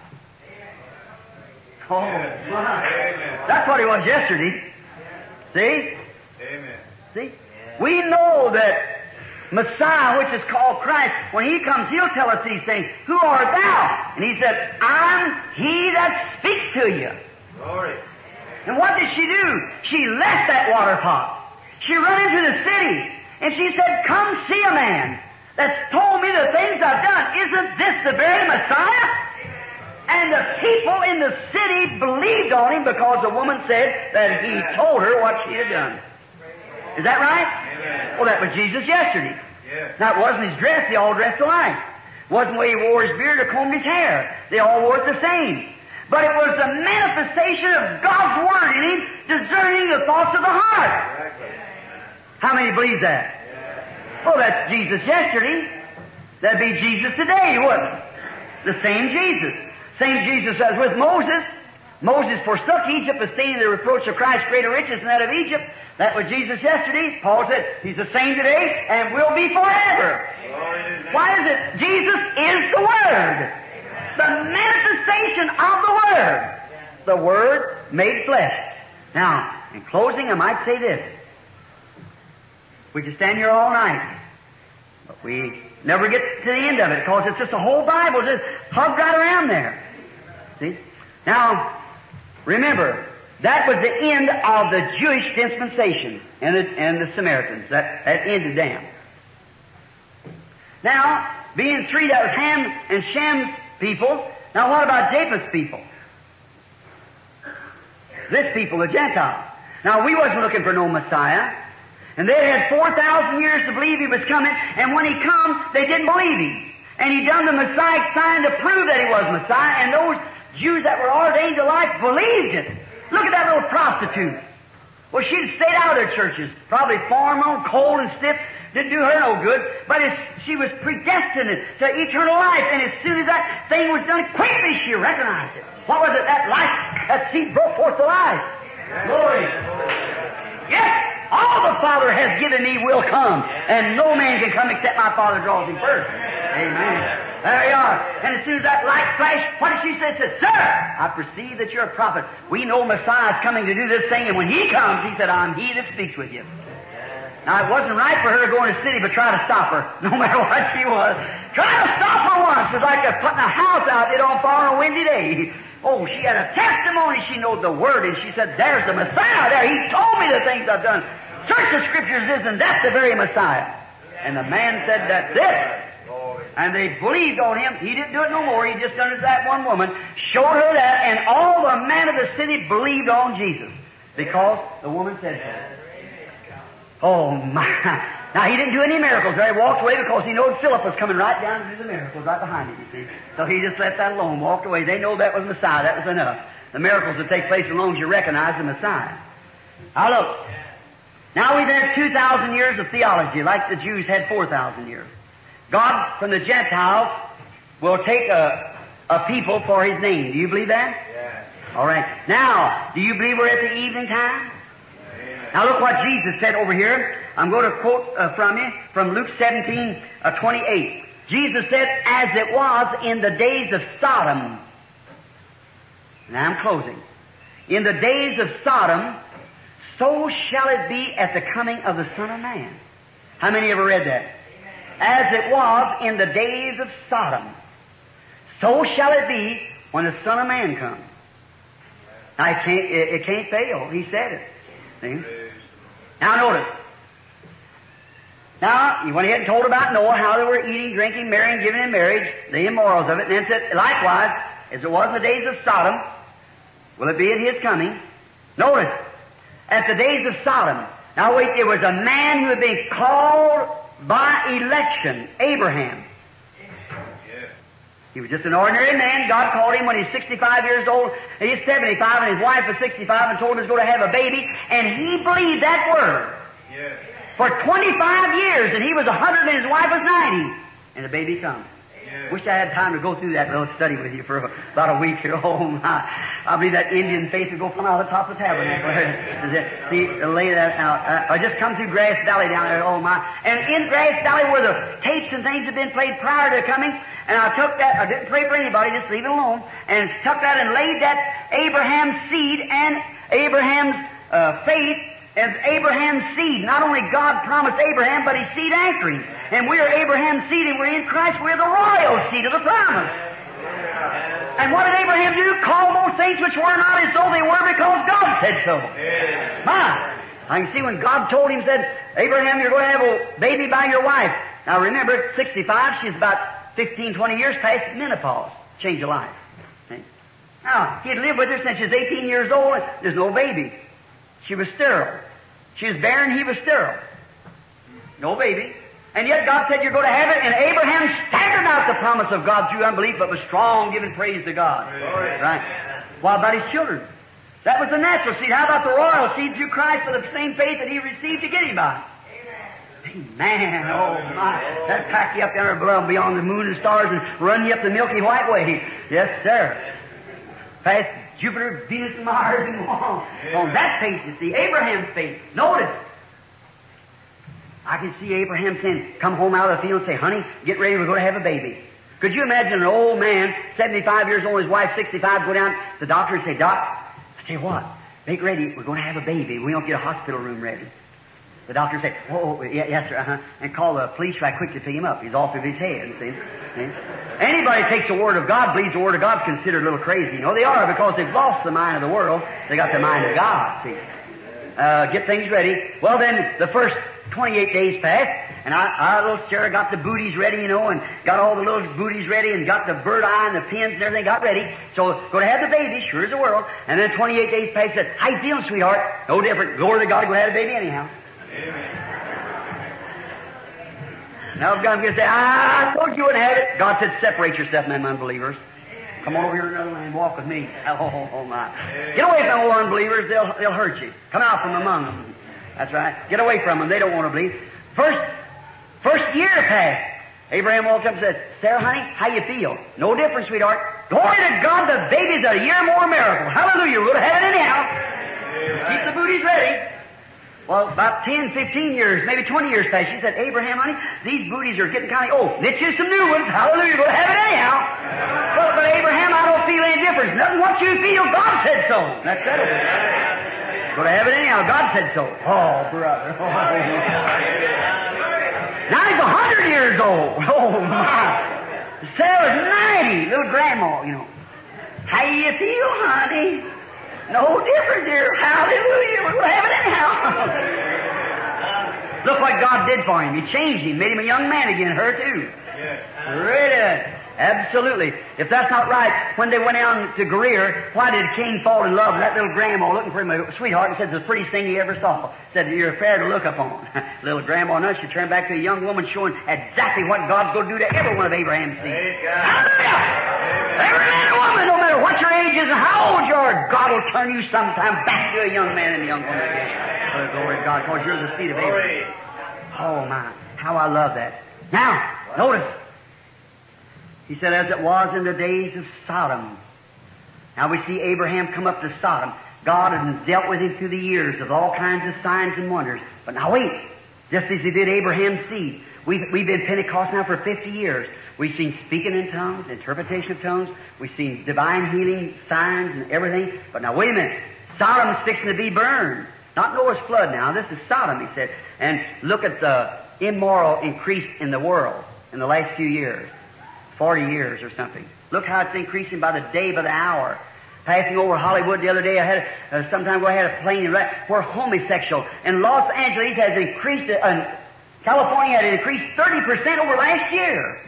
Speaker 1: Oh, my. That's what He was yesterday. See? Amen. See? We know that Messiah, which is called Christ, when He comes, He'll tell us these things. Who art thou? And He said, I'm He that speaks to you. Glory. And what did she do? She left that water pot. She ran into the city, and she said, come see a man that's told me the things I've done. Isn't this the very Messiah? And the people in the city believed on Him because the woman said that He told her what she had done. Is that right? Amen. Well, that was Jesus yesterday. Yes. Now, it wasn't His dress. They all dressed alike. It wasn't the way He wore His beard or combed His hair. They all wore it the same. But it was the manifestation of God's Word in Him, discerning the thoughts of the heart. Exactly. How many believe that? Yes. Well, that's Jesus yesterday. That'd be Jesus today, wouldn't it? The same Jesus. Same Jesus as with Moses. Moses forsook Egypt, esteeming the reproach of Christ greater riches than that of Egypt. That was Jesus yesterday. Paul said, He's the same today and will be forever. Why is it? Jesus is the Word. The manifestation of the Word. The Word made flesh. Now, in closing, I might say this. We could stand here all night, but we never get to the end of it because it's just the whole Bible just hugged right around there. See? Now, remember, that was the end of the Jewish dispensation and the Samaritans. That ended them. Now, being three, that was Ham and Shem's people. Now, what about Japheth's people? This people, the Gentiles. Now, we wasn't looking for no Messiah. And they had 4,000 years to believe He was coming, and when He come, they didn't believe Him. And He done the Messiah sign to prove that He was Messiah, and those Jews that were ordained to life believed it. Look at that little prostitute. Well, she'd stayed out of their churches, probably formal, cold and stiff, didn't do her no good, but she was predestined to eternal life, and as soon as that thing was done, quickly she recognized it. What was it? That life, that seed broke forth to life. Glory. Yes, all the Father has given me will come, and no man can come except my Father draws him first. Amen. There you are. And as soon as that light flashed, what did she say? She said, Sir, I perceive that you're a prophet. We know Messiah is coming to do this thing, and when He comes, He said, I'm He that speaks with you. Now, it wasn't right for her to go in the city, but try to stop her, no matter what she was. Try to stop her once. It was like putting a house out on fire on a windy day. Oh, she had a testimony. She knowed the Word, and she said, there's the Messiah there. He told me the things I've done. Search the Scriptures, isn't that the very Messiah? And the man said, that's it. And they believed on him. He didn't do it no more. He just done it to that one woman, showed her that, and all the men of the city believed on Jesus because the woman said so. Oh, my. Now, he didn't do any miracles there. He walked away because he knew Philip was coming right down to do the miracles right behind him, you see. So he just let that alone, walked away. They know that was Messiah. That was enough. The miracles would take place as long as you recognize the Messiah. Now, look. Now we've had 2,000 years of theology, like the Jews had 4,000 years. God, from the Gentiles, will take a people for His name. Do you believe that?
Speaker 2: Yes.
Speaker 1: All right. Now, do you believe we're at the evening time?
Speaker 2: Amen.
Speaker 1: Now look what Jesus said over here. I'm going to quote from you from Luke 17:28. Jesus said, as it was in the days of Sodom. Now I'm closing. In the days of Sodom, so shall it be at the coming of the Son of Man. How many ever read that? As it was in the days of Sodom, so shall it be when the Son of Man comes. Now, it can't fail. He said it. See? Now, notice. Now, he went ahead and told about Noah, how they were eating, drinking, marrying, giving in marriage, the immorals of it, and then said, likewise, as it was in the days of Sodom, will it be at His coming? Notice, at the days of Sodom. Now, wait, there was a man who had been called by election, Abraham. He was just an ordinary man. God called him when he's 65 years old, and he's 75, and his wife was 65, and told him he's going to have a baby, and he believed that word.
Speaker 2: Yes.
Speaker 1: For 25 years, and he was 100 and his wife was 90, and the baby comes.
Speaker 2: Yes.
Speaker 1: Wish I had time to go through that little study with you for about a week here. Oh, my. I believe that Indian face would go from out of the top of the tabernacle. See, lay that out. I just come through Grass Valley down there. Oh, my. And in Grass Valley where the tapes and things had been played prior to coming, and I took that, I didn't pray for anybody, just leave it alone, and took that and laid that Abraham's seed and Abraham's faith as Abraham's seed. Not only God promised Abraham, but His seed after him. And we are Abraham's seed, and we're in Christ. We're the royal seed of the promise. And what did Abraham do? Call those things which were not as though they were, because God said so. My, I can see when God told him, said, Abraham, you're going to have a baby by your wife. Now remember, 65, she's about 15, 20 years past menopause. Change of life. See? Now, he had lived with her since she was 18 years old, and there's no baby. She was sterile. She was barren, he was sterile. No baby. And yet God said you're going to have it, and Abraham staggered out the promise of God through unbelief, but was strong, giving praise to God. Right? What about his children? That was the natural seed. How about the royal seed through Christ for the same faith that he received to get him by? Amen. Oh, my. That'd pack you up there beyond the moon and stars and run you up the Milky White way. Yes, sir. Past Jupiter, Venus, and Mars, and on that faith, you see, Abraham's faith. Notice. I can see Abraham saying, come home out of the field and say, honey, get ready, we're going to have a baby. Could you imagine an old man, 75 years old, his wife 65, go down to the doctor and say, Doc, I tell you what, make ready, we're going to have a baby. We don't get a hospital room ready. The doctor say, oh, yes, sir, and call the police right quick to pick him up. He's off of his head, see? Anybody takes the Word of God, believes the Word of God, is considered a little crazy. You know, they are, because they've lost the mind of the world. They got the mind of God, see? Get things ready. Well, then, the first 28 days passed, and our little Sarah got the booties ready, you know, and got all the little booties ready, and got the bird eye and the pins and everything got ready. So, going to have the baby, sure as the world. And then 28 days passed, said, how you feeling, sweetheart? No different. Glory to God, go have a baby anyhow.
Speaker 2: Amen.
Speaker 1: Now God's going to say, I told you wouldn't have it. God said, separate yourself from them unbelievers. Come on over here to another land. Walk with me. Oh, my. Get away from all unbelievers. They'll hurt you. Come out from among them. That's right. Get away from them. They don't want to believe. First year passed. Abraham walked up and said, Sarah, honey, how you feel? No difference, sweetheart. Glory to God, the baby's a year more miracle. Hallelujah. We're going to have it anyhow. Keep the booties ready. Well, about 10, 15 years, maybe 20 years passed. She said, Abraham, honey, these booties are getting kind of old. Knit you some new ones. Hallelujah. We're going to have it anyhow. But Abraham, I don't feel any difference. Nothing what you feel. God said so. That's it. Going to have it anyhow. God said so. Oh, brother. Now he's 100 years old. Oh, my. Sarah's 90. Little grandma, you know. How you feel, honey? No different, dear. Hallelujah. We're going to have it anyhow. Look what God did for him. He changed him, made him a young man again. Her, too. Really? Absolutely. If that's not right, when they went down to Gerar, why did Cain fall in love with that little grandma looking for him a sweetheart and said, it's the prettiest thing he ever saw? Said, you're fair to look upon. Little grandma nuts, she turned back to a young woman showing exactly what God's going to do to every one of Abraham's seed. Hallelujah! Every man and woman, no matter what your age is and how old you are, God will turn you sometime back to a young man and a young woman again. Glory to God, because you're the seed of Abraham. Oh, my. How I love that. Now, notice. He said, as it was in the days of Sodom. Now we see Abraham come up to Sodom. God had dealt with him through the years of all kinds of signs and wonders. But now wait, just as he did Abraham's seed. We've been Pentecost now for 50 years. We've seen speaking in tongues, interpretation of tongues. We've seen divine healing, signs, and everything. But now wait a minute. Sodom's fixing to be burned. Not Noah's flood now. This is Sodom, he said. And look at the immoral increase in the world in the last few years. 40 years or something. Look how it's increasing by the day, by the hour. Passing over Hollywood the other day, I had some time ago, I had a plane where homosexual in Los Angeles has increased, California had increased 30% over last year.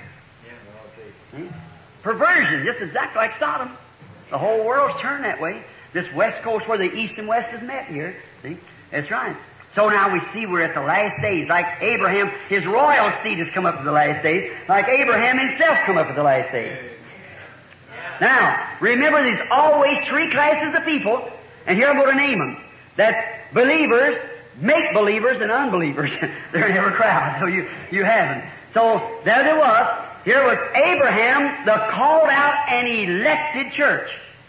Speaker 1: Perversion, just exactly like Sodom. The whole world's turned that way. This west coast where the east and west has met here. See? That's right. So now we see we're at the last days. Like Abraham, his royal seed has come up to the last days. Like Abraham himself come up to the last days. Now, remember there's always three classes of people, and here I'm going to name them. That's believers, make-believers, and unbelievers. They're in every crowd, so you haven't. So there was. Here was Abraham, the called out and elected church.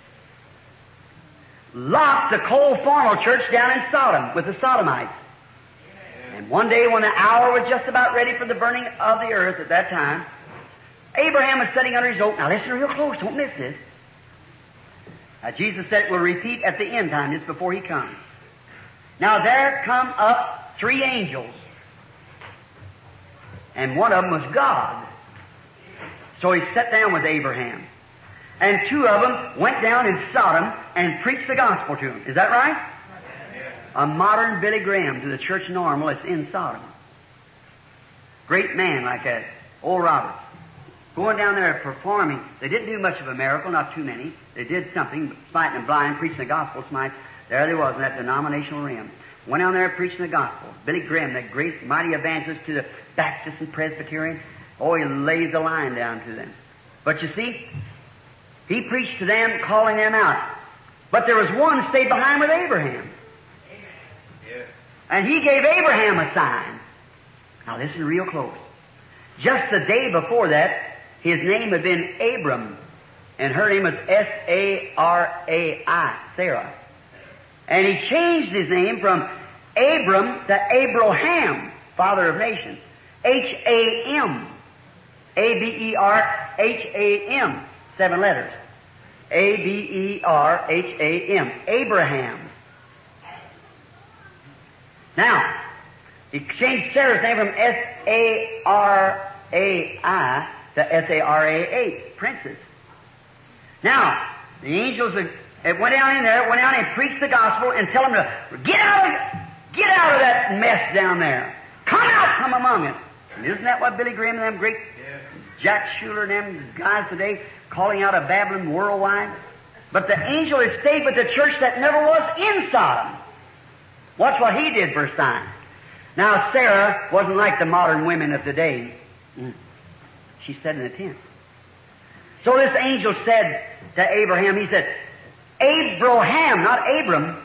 Speaker 1: Lot, the cold formal church down in Sodom with the Sodomites. And one day when the hour was just about ready for the burning of the earth at that time, Abraham was sitting under his oak. Now listen real close, don't miss this. Now Jesus said it will repeat at the end time, just before he comes. Now there come up three angels. And one of them was God. So he sat down with Abraham. And two of them went down in Sodom and preached the gospel to him. Is that right? A modern Billy Graham to the church normal that's in Sodom. Great man like that. Old Robert. Going down there performing. They didn't do much of a miracle, not too many. They did something, smiting the blind, preaching the gospel, smite. There they was in that denominational realm. Went down there preaching the gospel. Billy Graham, that great, mighty evangelist to the Baptist and Presbyterian. Oh, he lays the line down to them. But you see, he preached to them, calling them out. But there was one stayed behind with Abraham. And he gave Abraham a sign. Now listen real close. Just the day before that, his name had been Abram. And her name was S-A-R-A-I, Sarah. And he changed his name from Abram to Abraham, father of nations. H-A-M. A-B-E-R-H-A-M. 7 letters. A-B-E-R-H-A-M. Abraham. Now, he changed Sarah's name from S-A-R-A-I to S-A-R-A-H, princess. Now, the angels went down in there, went down and preached the gospel and tell them to get out of that mess down there. Come out from among it. And isn't that what Billy Graham and them great Jack Schuler and them guys today calling out of Babylon worldwide? But the angel had stayed with the church that never was in Sodom. Watch what he did for a sign. Now, Sarah wasn't like the modern women of today. She sat in a tent. So this angel said to Abraham, he said, Abraham, not Abram,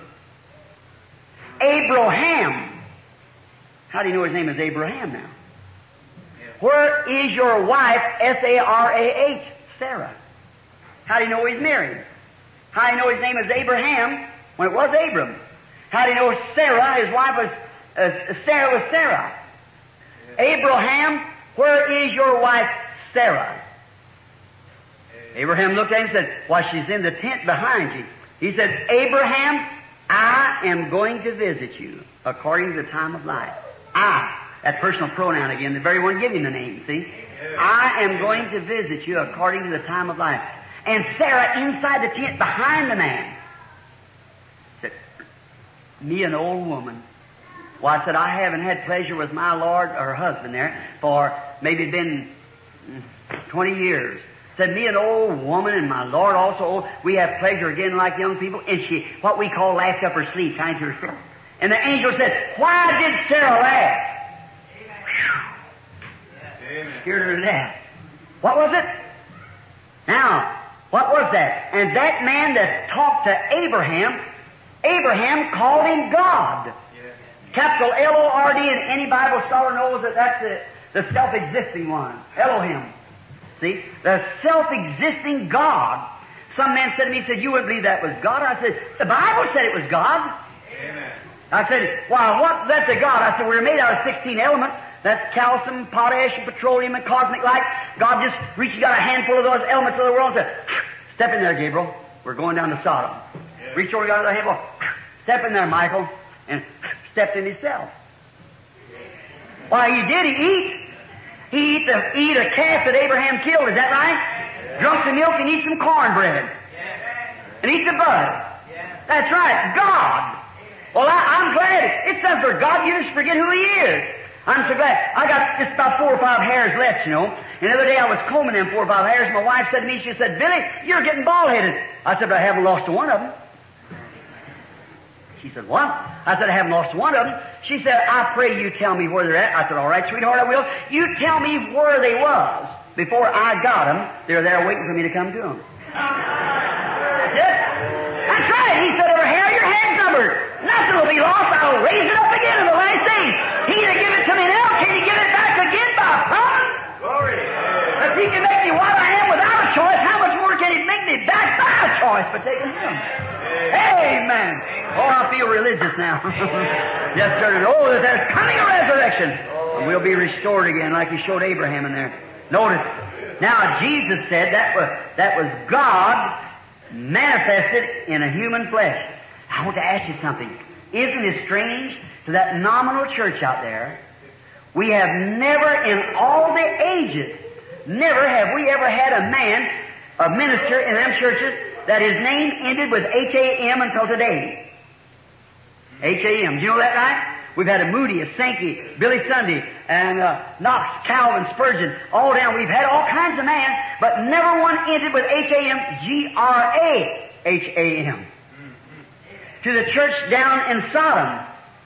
Speaker 1: Abraham. How do you know his name is Abraham now? Where is your wife, Sarah, Sarah? How do you know he's married? How do you know his name is Abraham when it was Abram? How do you know Sarah, his wife was Sarah? Abraham, where is your wife, Sarah? Abraham looked at him and said, why, she's in the tent behind you. He said, Abraham, I am going to visit you according to the time of life. I, that personal pronoun again, the very one giving the name, see? I am going to visit you according to the time of life. And Sarah, inside the tent behind the man, said, me, an old woman. Well, I said, I haven't had pleasure with my Lord, or her husband there, for maybe been 20 years. Said, me, an old woman, and my Lord also old. We have pleasure again like young people. And she, what we call, laughed up her sleeve, kind to herself. And the angel said, why did Sarah laugh? Scared her to death. What was it? Now, what was that? And that man that talked to Abraham, Abraham called him God. Capital L-O-R-D, and any Bible scholar knows that that's the self-existing one. Elohim. See? The self-existing God. Some man said to me, he said, you wouldn't believe that was God? I said, the Bible said it was God.
Speaker 2: Amen.
Speaker 1: I said, well, what's that to God? I said, we were made out of 16 elements. That's calcium, potash, and petroleum, and cosmic light. God just reached, got a handful of those elements of the world and said, step in there, Gabriel. We're going down to Sodom.
Speaker 2: Yeah.
Speaker 1: Reached over, got a handful. Step in there, Michael. And stepped in himself. Why, he did. He eat a calf that Abraham killed. Is that right? Drunk the milk and eat some cornbread. And eat the butter. That's right. God. Well, I'm glad. It says for God, you just forget who He is. I'm so glad. I got just about 4 or 5 hairs left, you know. And the other day I was combing them 4 or 5 hairs. My wife said to me, she said, Billy, you're getting bald-headed. I said, but I haven't lost one of them. She said, what? I said, I haven't lost one of them. She said, I pray you tell me where they're at. I said, all right, sweetheart, I will. You tell me where they was. Before I got them, they're there waiting for me to come to them. That's right. He said, every hair your head's numbered. Nothing will be lost. I'll raise it up again in the last days. He that give it to me now, can He give it back again by promise? Glory. If He can make me what I am without a choice, how much more can He make me back by a choice by taking Him? Amen. Oh, I feel religious now. Yes, sir. Oh, that there's coming a resurrection. And we'll be restored again like He showed Abraham in there. Notice. Now, Jesus said that was God manifested in a human flesh. I want to ask you something. Isn't it strange to that nominal church out there? We have never in all the ages, never have we ever had a man, a minister in them churches that his name ended with H-A-M until today. H-A-M. Do you know that, right? We've had a Moody, a Sankey, Billy Sunday, and Knox, Calvin, Spurgeon, all down. We've had all kinds of men, but never one ended with H-A-M, G-R-A-H-A-M. To the church down in Sodom,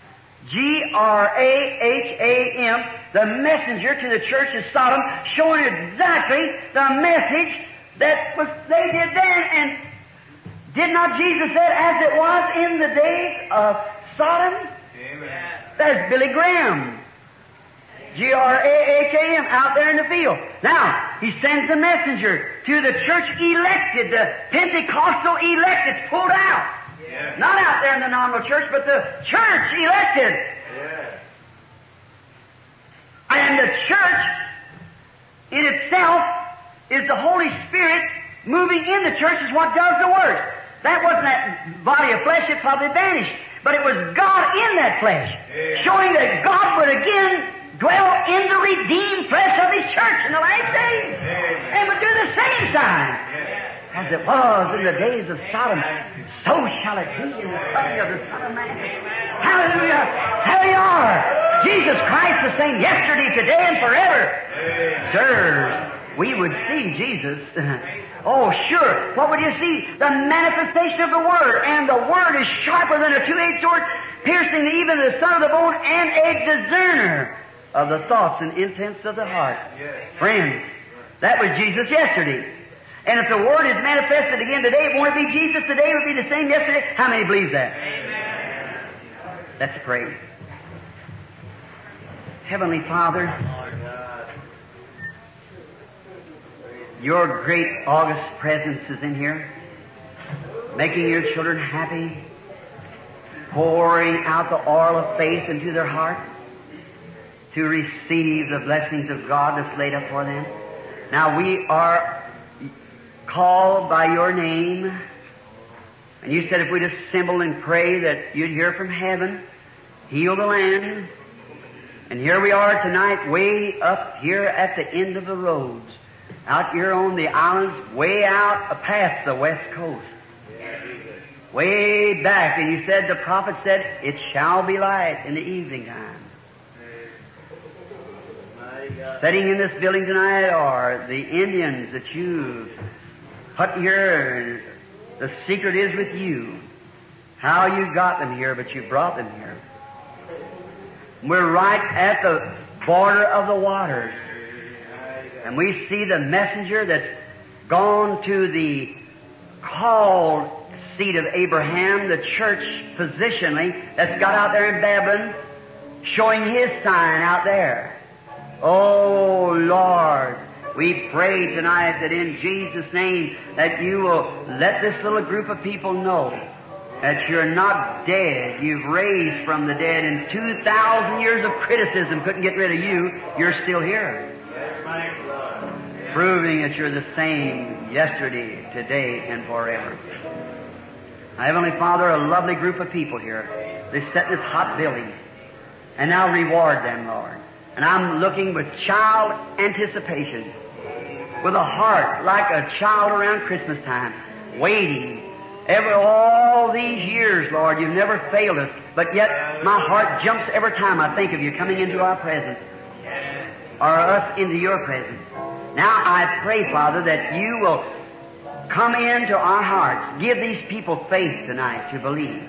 Speaker 1: G-R-A-H-A-M, the messenger to the church of Sodom, showing exactly the message that they did then. And did not Jesus say, as it was in the days of Sodom?
Speaker 2: Amen.
Speaker 1: There's Billy Graham. G-R-A-H-A-M, out there in the field. Now, he sends a messenger to the church elected, the Pentecostal elected, pulled out.
Speaker 2: Yeah.
Speaker 1: Not out there in the nominal church, but the church elected.
Speaker 2: Yeah.
Speaker 1: And the church in itself is the Holy Spirit moving in the church is what does the work. That wasn't that body of flesh, it probably vanished. But it was God in that flesh, showing that God would again dwell in the redeemed flesh of His church in the last days. And would do the same sign. As it was in the days of Sodom, so shall it be in the coming of the Son of Man. Hallelujah! There you are! Jesus Christ the same yesterday, today, and forever. Sirs, we would see Jesus. Oh, sure. What would you see? The manifestation of the Word. And the Word is sharper than a two-edged sword, piercing even the son of the bone, and a discerner of the thoughts and intents of the heart. Friends, that was Jesus yesterday. And if the Word is manifested again today, it won't be Jesus today, it will be the same yesterday. How many believe that?
Speaker 2: Amen.
Speaker 1: Let's pray. Heavenly Father, Your great august presence is in here, making Your children happy, pouring out the oil of faith into their heart to receive the blessings of God that's laid up for them. Now we are called by Your name, and You said if we'd assemble and pray that You'd hear from heaven, heal the land. And here we are tonight, way up here at the end of the roads, out here on the islands, way out past the west coast. Way back, and You said, the prophet said, it shall be light in the evening time. Sitting in this building tonight are the Indians that You've put here, and the secret is with You. How You got them here, but You brought them here. We're right at the border of the waters, and we see the messenger that's gone to the called seed of Abraham, the church positionally, that's got out there in Babylon, showing his sign out there. Oh, Lord, we pray tonight that in Jesus' name that You will let this little group of people know that You're not dead. You've raised from the dead, and 2,000 years of criticism couldn't get rid of You. You're still here. Proving that You're the same yesterday, today, and forever. Now, Heavenly Father, a lovely group of people here. They sit in this hot building. And now reward them, Lord. And I'm looking with child anticipation, with a heart like a child around Christmas time, waiting. All these years, Lord, You've never failed us, but yet my heart jumps every time I think of You coming into our presence, or us into Your presence. Now I pray, Father, that You will come into our hearts, give these people faith tonight to believe,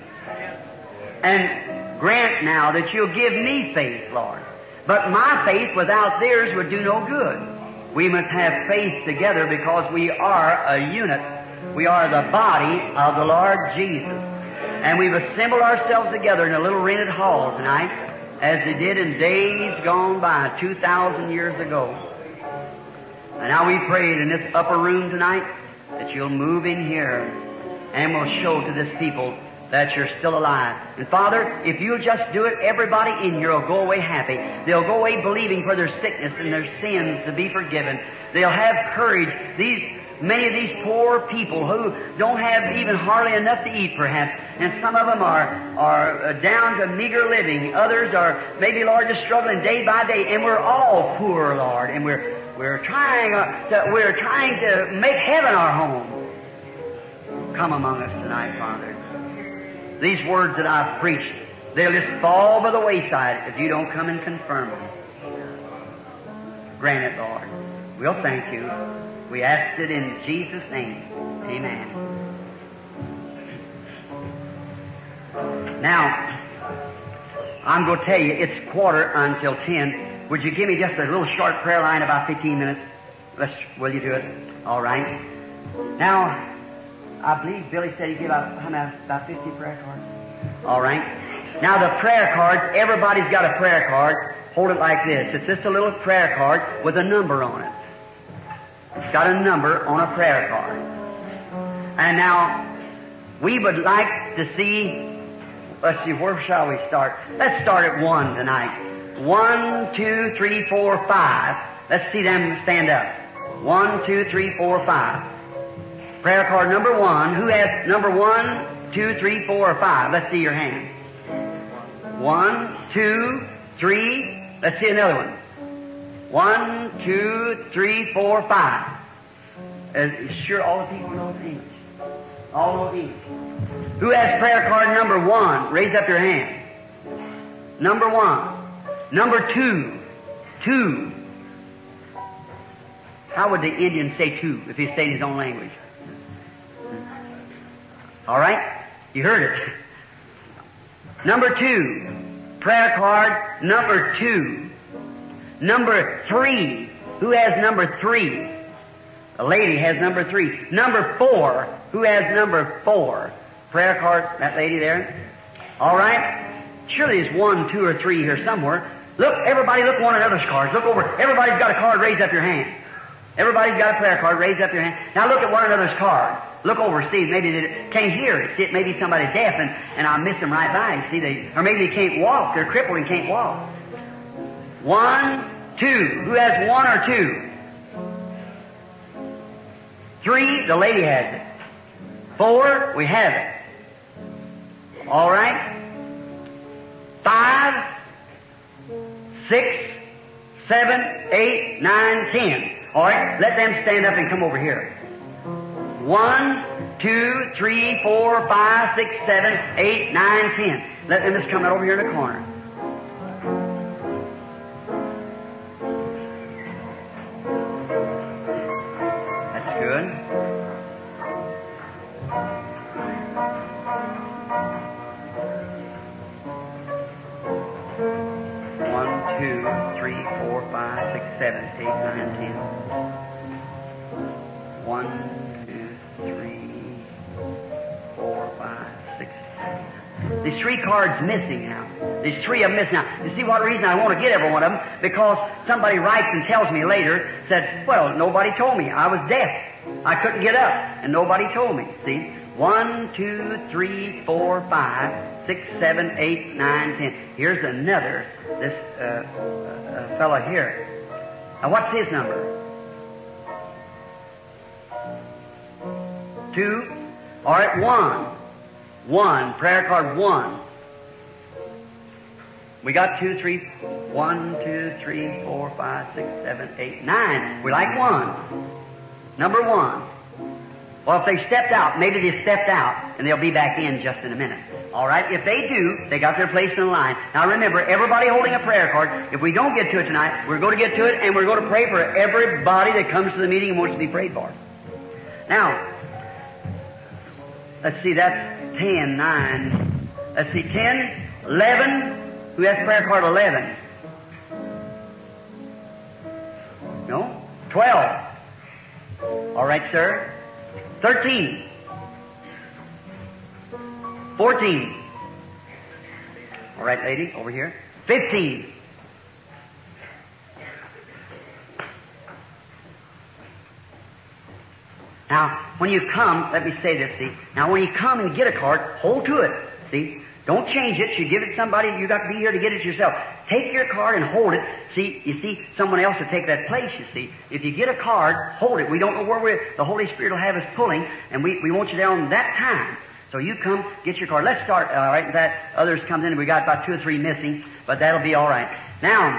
Speaker 1: and grant now that You'll give me faith, Lord. But my faith without theirs would do no good. We must have faith together because we are a unit. We are the body of the Lord Jesus. And we've assembled ourselves together in a little rented hall tonight, as they did in days gone by 2,000 years ago. And now we pray in this upper room tonight that You'll move in here and will show to this people that You're still alive. And Father, if You'll just do it, everybody in here will go away happy. They'll go away believing for their sickness and their sins to be forgiven. They'll have courage. Many of these poor people who don't have even hardly enough to eat, perhaps, and some of them are down to meager living. Others are maybe, Lord, just struggling day by day, and we're all poor, Lord, and we're trying to make heaven our home. Come among us tonight, Father. These words that I've preached, they'll just fall by the wayside if You don't come and confirm them. Grant it, Lord. We'll thank You. We ask it in Jesus' name. Amen. Now, I'm going to tell you, it's 10:15. Would you give me just a little short prayer line, about 15 minutes? Will you do it? All right. Now, I believe Billy said he gave about 50 prayer cards. All right. Now, the prayer cards, everybody's got a prayer card. Hold it like this. It's just a little prayer card with a number on it. It's got a number on a prayer card. And now, we would like to see, let's see, where shall we start? Let's start at 1 tonight. 1, 2, 3, 4, 5. Let's see them stand up. 1, 2, 3, 4, 5. Prayer card number 1. Who has number 1, 2, 3, 4, or 5? Let's see your hand. 1, 2, 3. Let's see another one. 1, 2, 3, 4, 5. Sure, all the people know English. All know English. Who has prayer card number 1? Raise up your hand. Number 1. Number 2. 2. How would the Indian say 2 if he stayed in his own language? All right? You heard it. Number 2. Prayer card number 2. Number 3. Who has number 3? The lady has number 3. Number 4. Who has number 4? Prayer card, that lady there. All right. Surely there's 1, 2, or 3 here somewhere. Look, everybody look one another's cards. Look over. Everybody's got a card, raise up your hand. Everybody's got a prayer card, raise up your hand. Now look at one another's card. Look over, see, maybe they can't hear it. See, maybe somebody's deaf and I miss them right by. See, or maybe they can't walk. They're crippled and can't walk. 1, 2. Who has 1 or 2? 3, the lady has it. 4, we have it. All right. 5, 6, 7, 8, 9, 10. All right, let them stand up and come over here. 1, 2, 3, 4, 5, 6, 7, 8, 9, 10. Let them just come right over here in the corner. That's good. Two, 3, 4, 5, 6, 7, 8, 9, 10. 1, 2, 3, 4, 5, 6, 7. These 3 cards missing now. These 3 are missing now. You see what reason I want to get every one of them? Because somebody writes and tells me later, said, well, nobody told me. I was deaf. I couldn't get up, and nobody told me. See? 1, 2, 3, 4, 5, 6, 7, 8, 9, 10. Here's another, this fellow here. Now what's his number? 2. All right, 1. 1. Prayer card 1. We got 2, 3, 1, 2, 3, 4, 5, 6, 7, 8, 9. We like 1. Number 1. Well, if they stepped out, maybe they stepped out, and they'll be back in just in a minute. All right? If they do, they got their place in the line. Now remember, everybody holding a prayer card, if we don't get to it tonight, we're going to get to it, and we're going to pray for everybody that comes to the meeting and wants to be prayed for. Now, let's see, that's 10, 9. Let's see, 10, 11. Who has prayer card 11? No? 12. All right, sir. 13. 14. All right, lady, over here. 15. Now, when you come, let me say this, see. Now, when you come and get a card, hold to it, see. Don't change it. You give it to somebody, you got to be here to get it yourself. Take your card and hold it. See, you see, someone else will take that place, you see. If you get a card, hold it. We don't know where the Holy Spirit will have us pulling, and we want you there on that time. So you come, get your card. Let's start, all right, that others comes in, and we got about 2 or 3 missing, but that'll be all right. Now,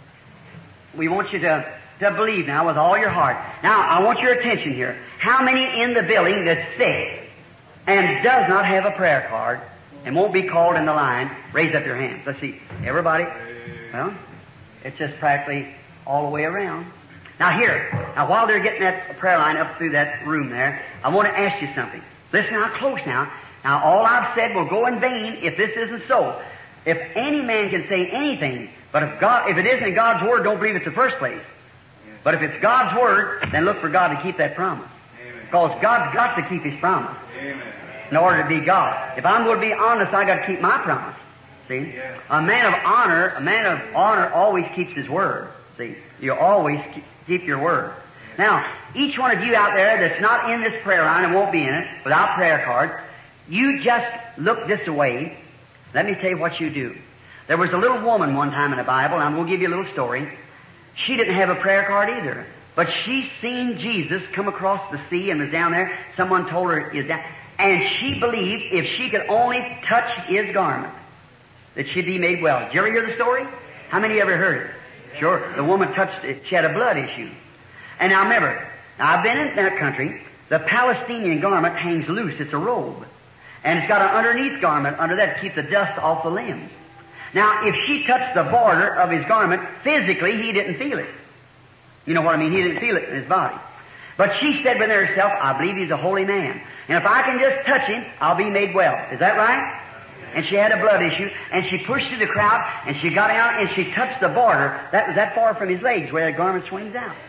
Speaker 1: we want you to believe now with all your heart. Now, I want your attention here. How many in the building that's sick and does not have a prayer card and won't be called in the line? Raise up your hands. Let's see. Everybody? Well, it's just practically all the way around. Now here, while they're getting that prayer line up through that room there, I want to ask you something. Listen now, close now. Now all I've said will go in vain if this isn't so. If any man can say anything, but if it isn't in God's Word, don't believe it's the first place. But if it's God's Word, then look for God to keep that promise. Because God's got to keep His promise. Amen. In order to be God. If I'm going to be honest, I got to keep my promise. See? Yeah. A man of honor always keeps his word. See? You always keep your word. Now, each one of you out there that's not in this prayer line and won't be in it, without prayer cards, you just look this way. Let me tell you what you do. There was a little woman one time in the Bible, and I'm going to give you a little story. She didn't have a prayer card either. But she seen Jesus come across the sea and was down there. Someone told her he was down. And she believed if she could only touch His garment, that she'd be made well. Did you ever hear the story? How many ever heard it? Sure. The woman touched it. She had a blood issue. And now remember, I've been in that country. The Palestinian garment hangs loose. It's a robe. And it's got an underneath garment under that to keep the dust off the limbs. Now, if she touched the border of his garment, physically, he didn't feel it. You know what I mean? He didn't feel it in his body. But she said within herself, I believe he's a holy man. And if I can just touch him, I'll be made well. Is that right? And she had a blood issue, and she pushed through the crowd, and she got out, and she touched the border. That was that far from his legs, where the garment swings out.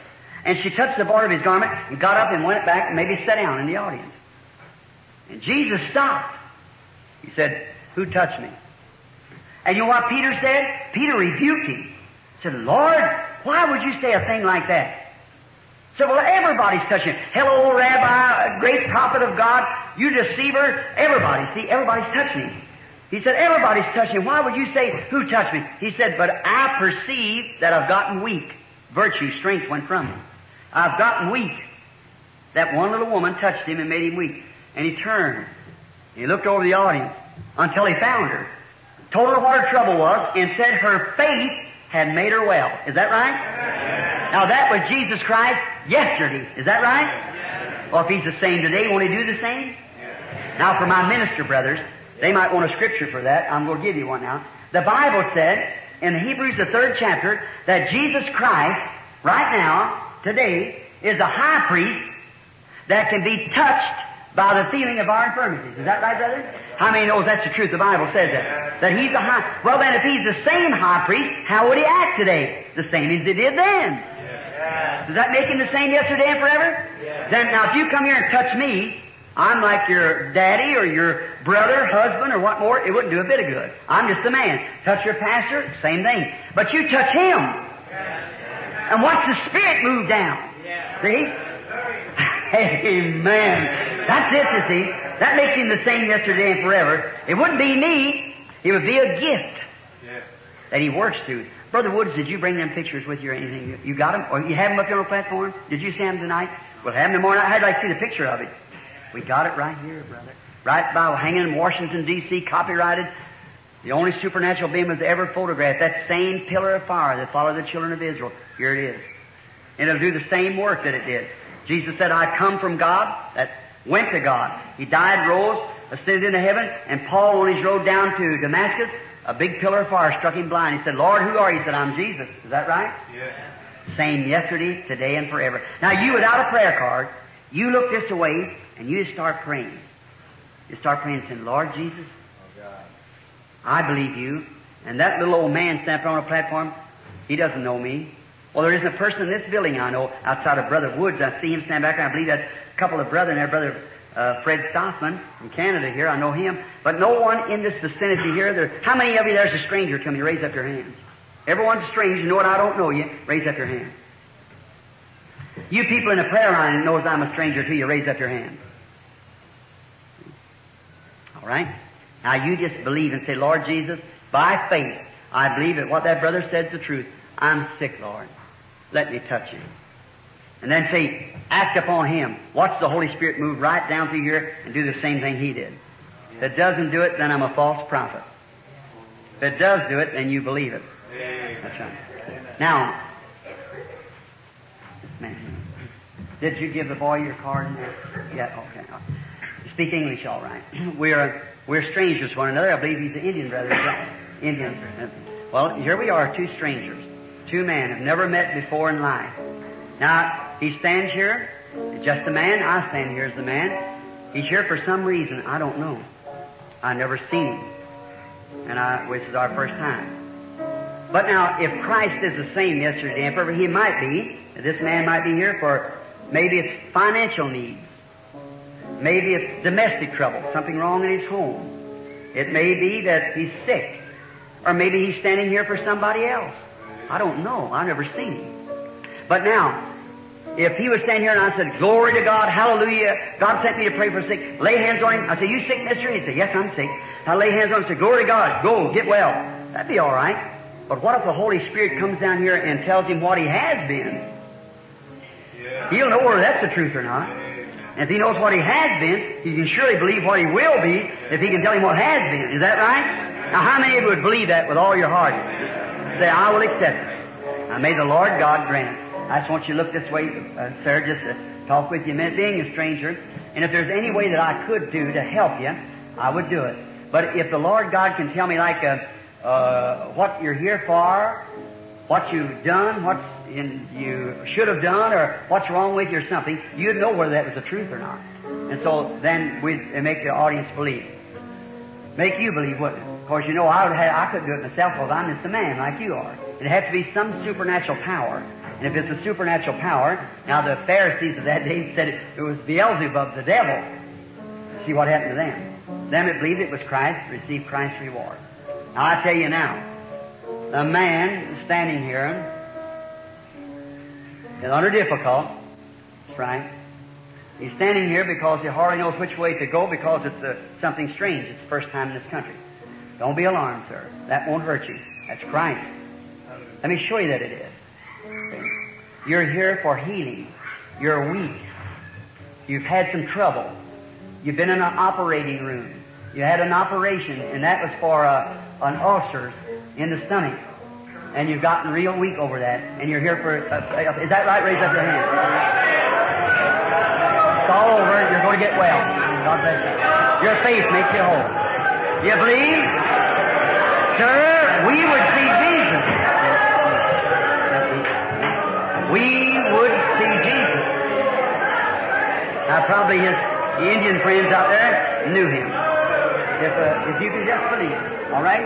Speaker 1: And she touched the border of his garment and got up and went back and maybe sat down in the audience. And Jesus stopped. He said, "Who touched me?" And you know what Peter said? Peter rebuked him. He said, "Lord, why would you say a thing like that?" He said, "Well, everybody's touching him. Hello, Rabbi, a great prophet of God, you deceiver." Everybody's touching him. He said, "Everybody's touching him. Why would you say, 'Who touched me?'" He said, "But I perceive that I've gotten weak." Virtue, strength went from him. "I've gotten weak." That one little woman touched him and made him weak. And he turned. He looked over the audience until he found her, told her what her trouble was, and said her faith had made her well. Is that right? Yes. Now that was Jesus Christ yesterday. Is that right? Yes. Well, if He's the same today, won't He do the same? Yes. Now for my minister brothers, they might want a scripture for that. I'm going to give you one now. The Bible said in Hebrews the 3rd chapter that Jesus Christ, right now, today, is the high priest that can be touched by the feeling of our infirmities. Is that right, brother? How many knows that's the truth? The Bible says that. That He's the high... Well, then, if He's the same high priest, how would He act today? The same as He did then. Yes. Does that make Him the same yesterday and forever? Yes. Then, now, if you come here and touch me, I'm like your daddy or your brother, husband, or what more, it wouldn't do a bit of good. I'm just a man. Touch your pastor, same thing. But you touch him, and watch the Spirit move down. See? Amen. That's it, you see. That makes Him the same yesterday and forever. It wouldn't be me. It would be a gift that He works through. Brother Woods, did you bring them pictures with you or anything? You got them? Or you have them up here on the platform? Did you see them tonight? We'll have them tomorrow night. I'd like to see the picture of it. We got it right here, brother. Right by, hanging in Washington, D.C., copyrighted. The only supernatural being was ever photographed. That same pillar of fire that followed the children of Israel. Here it is. And it'll do the same work that it did. Jesus said, "I come from God," that went to God. He died, rose, ascended into heaven, and Paul, on his road down to Damascus, a big pillar of fire struck him blind. He said, "Lord, who are you?" He said, "I'm Jesus." Is that right? Yes. Same yesterday, today, and forever. Now, you without a prayer card, you look this way, and you just start praying. You start praying and saying, "Lord Jesus, I believe you." And that little old man standing on a platform, he doesn't know me. Well, there isn't a person in this building I know outside of Brother Woods. I see him stand back there. I believe that's a couple of brethren there. Brother Fred Stossman from Canada here. I know him. But no one in this vicinity here. How many of you there's a stranger to me? Raise up your hands. Everyone's a stranger. You know what? I don't know you. Raise up your hand. You people in the prayer line knows I'm a stranger to you. Raise up your hand. All right? Now you just believe and say, "Lord Jesus, by faith, I believe that what that brother said is the truth. I'm sick, Lord. Let me touch Him." And then say, act upon Him. Watch the Holy Spirit move right down through here and do the same thing He did. If it doesn't do it, then I'm a false prophet. If it does do it, then you believe it. That's right. Now, man, did you give the boy your card in there? Yeah, okay. You speak English all right. We're strangers to one another. I believe he's an Indian brother. Indian. Well, here we are, two strangers. Two men have never met before in life. Now, he stands here, just a man. I stand here as the man. He's here for some reason. I don't know. I've never seen him. And this is our first time. But now, if Christ is the same yesterday and forever, He might be. This man might be here for maybe it's financial needs. Maybe it's domestic trouble, something wrong in his home. It may be that he's sick. Or maybe he's standing here for somebody else. I don't know. I've never seen him. But now, if he was standing here and I said, "Glory to God, hallelujah, God sent me to pray for sick," lay hands on him. I say, "You sick, mister?" He'd say, "Yes, I'm sick." I lay hands on him and say, "Glory to God, go, get well." That'd be all right. But what if the Holy Spirit comes down here and tells him what he has been? He'll know whether that's the truth or not. And if he knows what he has been, he can surely believe what he will be if he can tell him what has been. Is that right? Now, how many of you would believe that with all your heart? Say, "I will accept it." Now, may the Lord God grant it. I just want you to look this way, sir, just to talk with you a minute, being a stranger. And if there's any way that I could do to help you, I would do it. But if the Lord God can tell me, like, what you're here for, what you've done, what you should have done, or what's wrong with you or something, you'd know whether that was the truth or not. And so then we'd make the audience believe. Make you believe what. Of course, you know, I couldn't do it myself because I'm just a man like you are. It had to be some supernatural power. And if it's a supernatural power, now the Pharisees of that day said it was Beelzebub, the devil. See what happened to them. Them that believed it was Christ received Christ's reward. Now I tell you now, the man standing here is under difficult. That's right. He's standing here because he hardly knows which way to go because it's something strange. It's the first time in this country. Don't be alarmed, sir. That won't hurt you. That's Christ. Let me show you that it is. Okay. You're here for healing. You're weak. You've had some trouble. You've been in an operating room. You had an operation, and that was for an ulcer in the stomach. And you've gotten real weak over that. And you're here for... is that right? Raise up your hand. It's all over. You're going to get well. God bless you. Your faith makes you whole. You believe? Sir, we would see Jesus. We would see Jesus. Now, probably his Indian friends out there knew him. If you can just believe. All right?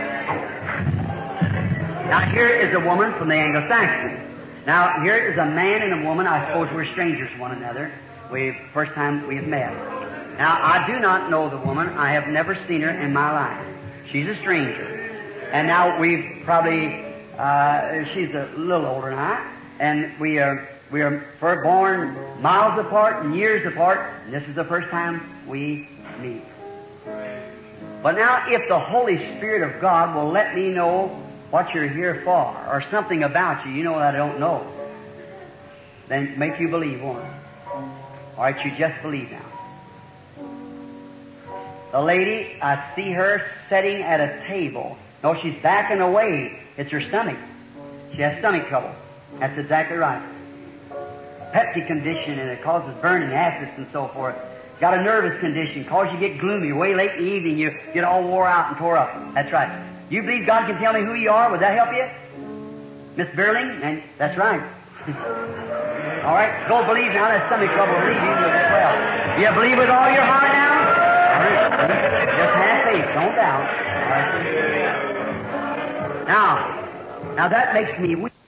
Speaker 1: Now, here is a woman from the Anglo-Saxon. Now, here is a man and a woman. I suppose we're strangers to one another. First time we have met. Now, I do not know the woman. I have never seen her in my life. She's a stranger. And now we've probably, she's a little older than I, and we are born miles apart and years apart, and this is the first time we meet. But now, if the Holy Spirit of God will let me know what you're here for, or something about you know that I don't know, then make you believe one. All right, you just believe now. The lady, I see her sitting at a table. No, she's backing away. It's her stomach. She has stomach trouble. That's exactly right. Peptic condition, and it causes burning, acids, and so forth. Got a nervous condition, causes you get gloomy. Way late in the evening, you get all wore out and tore up. That's right. You believe God can tell me who you are? Would that help you? Miss Burling? And that's right. All right, go believe now. That stomach trouble will leave you. You'll get well. You believe with all your heart now? All right. Just have faith. Don't doubt. All right. Now that makes me weak.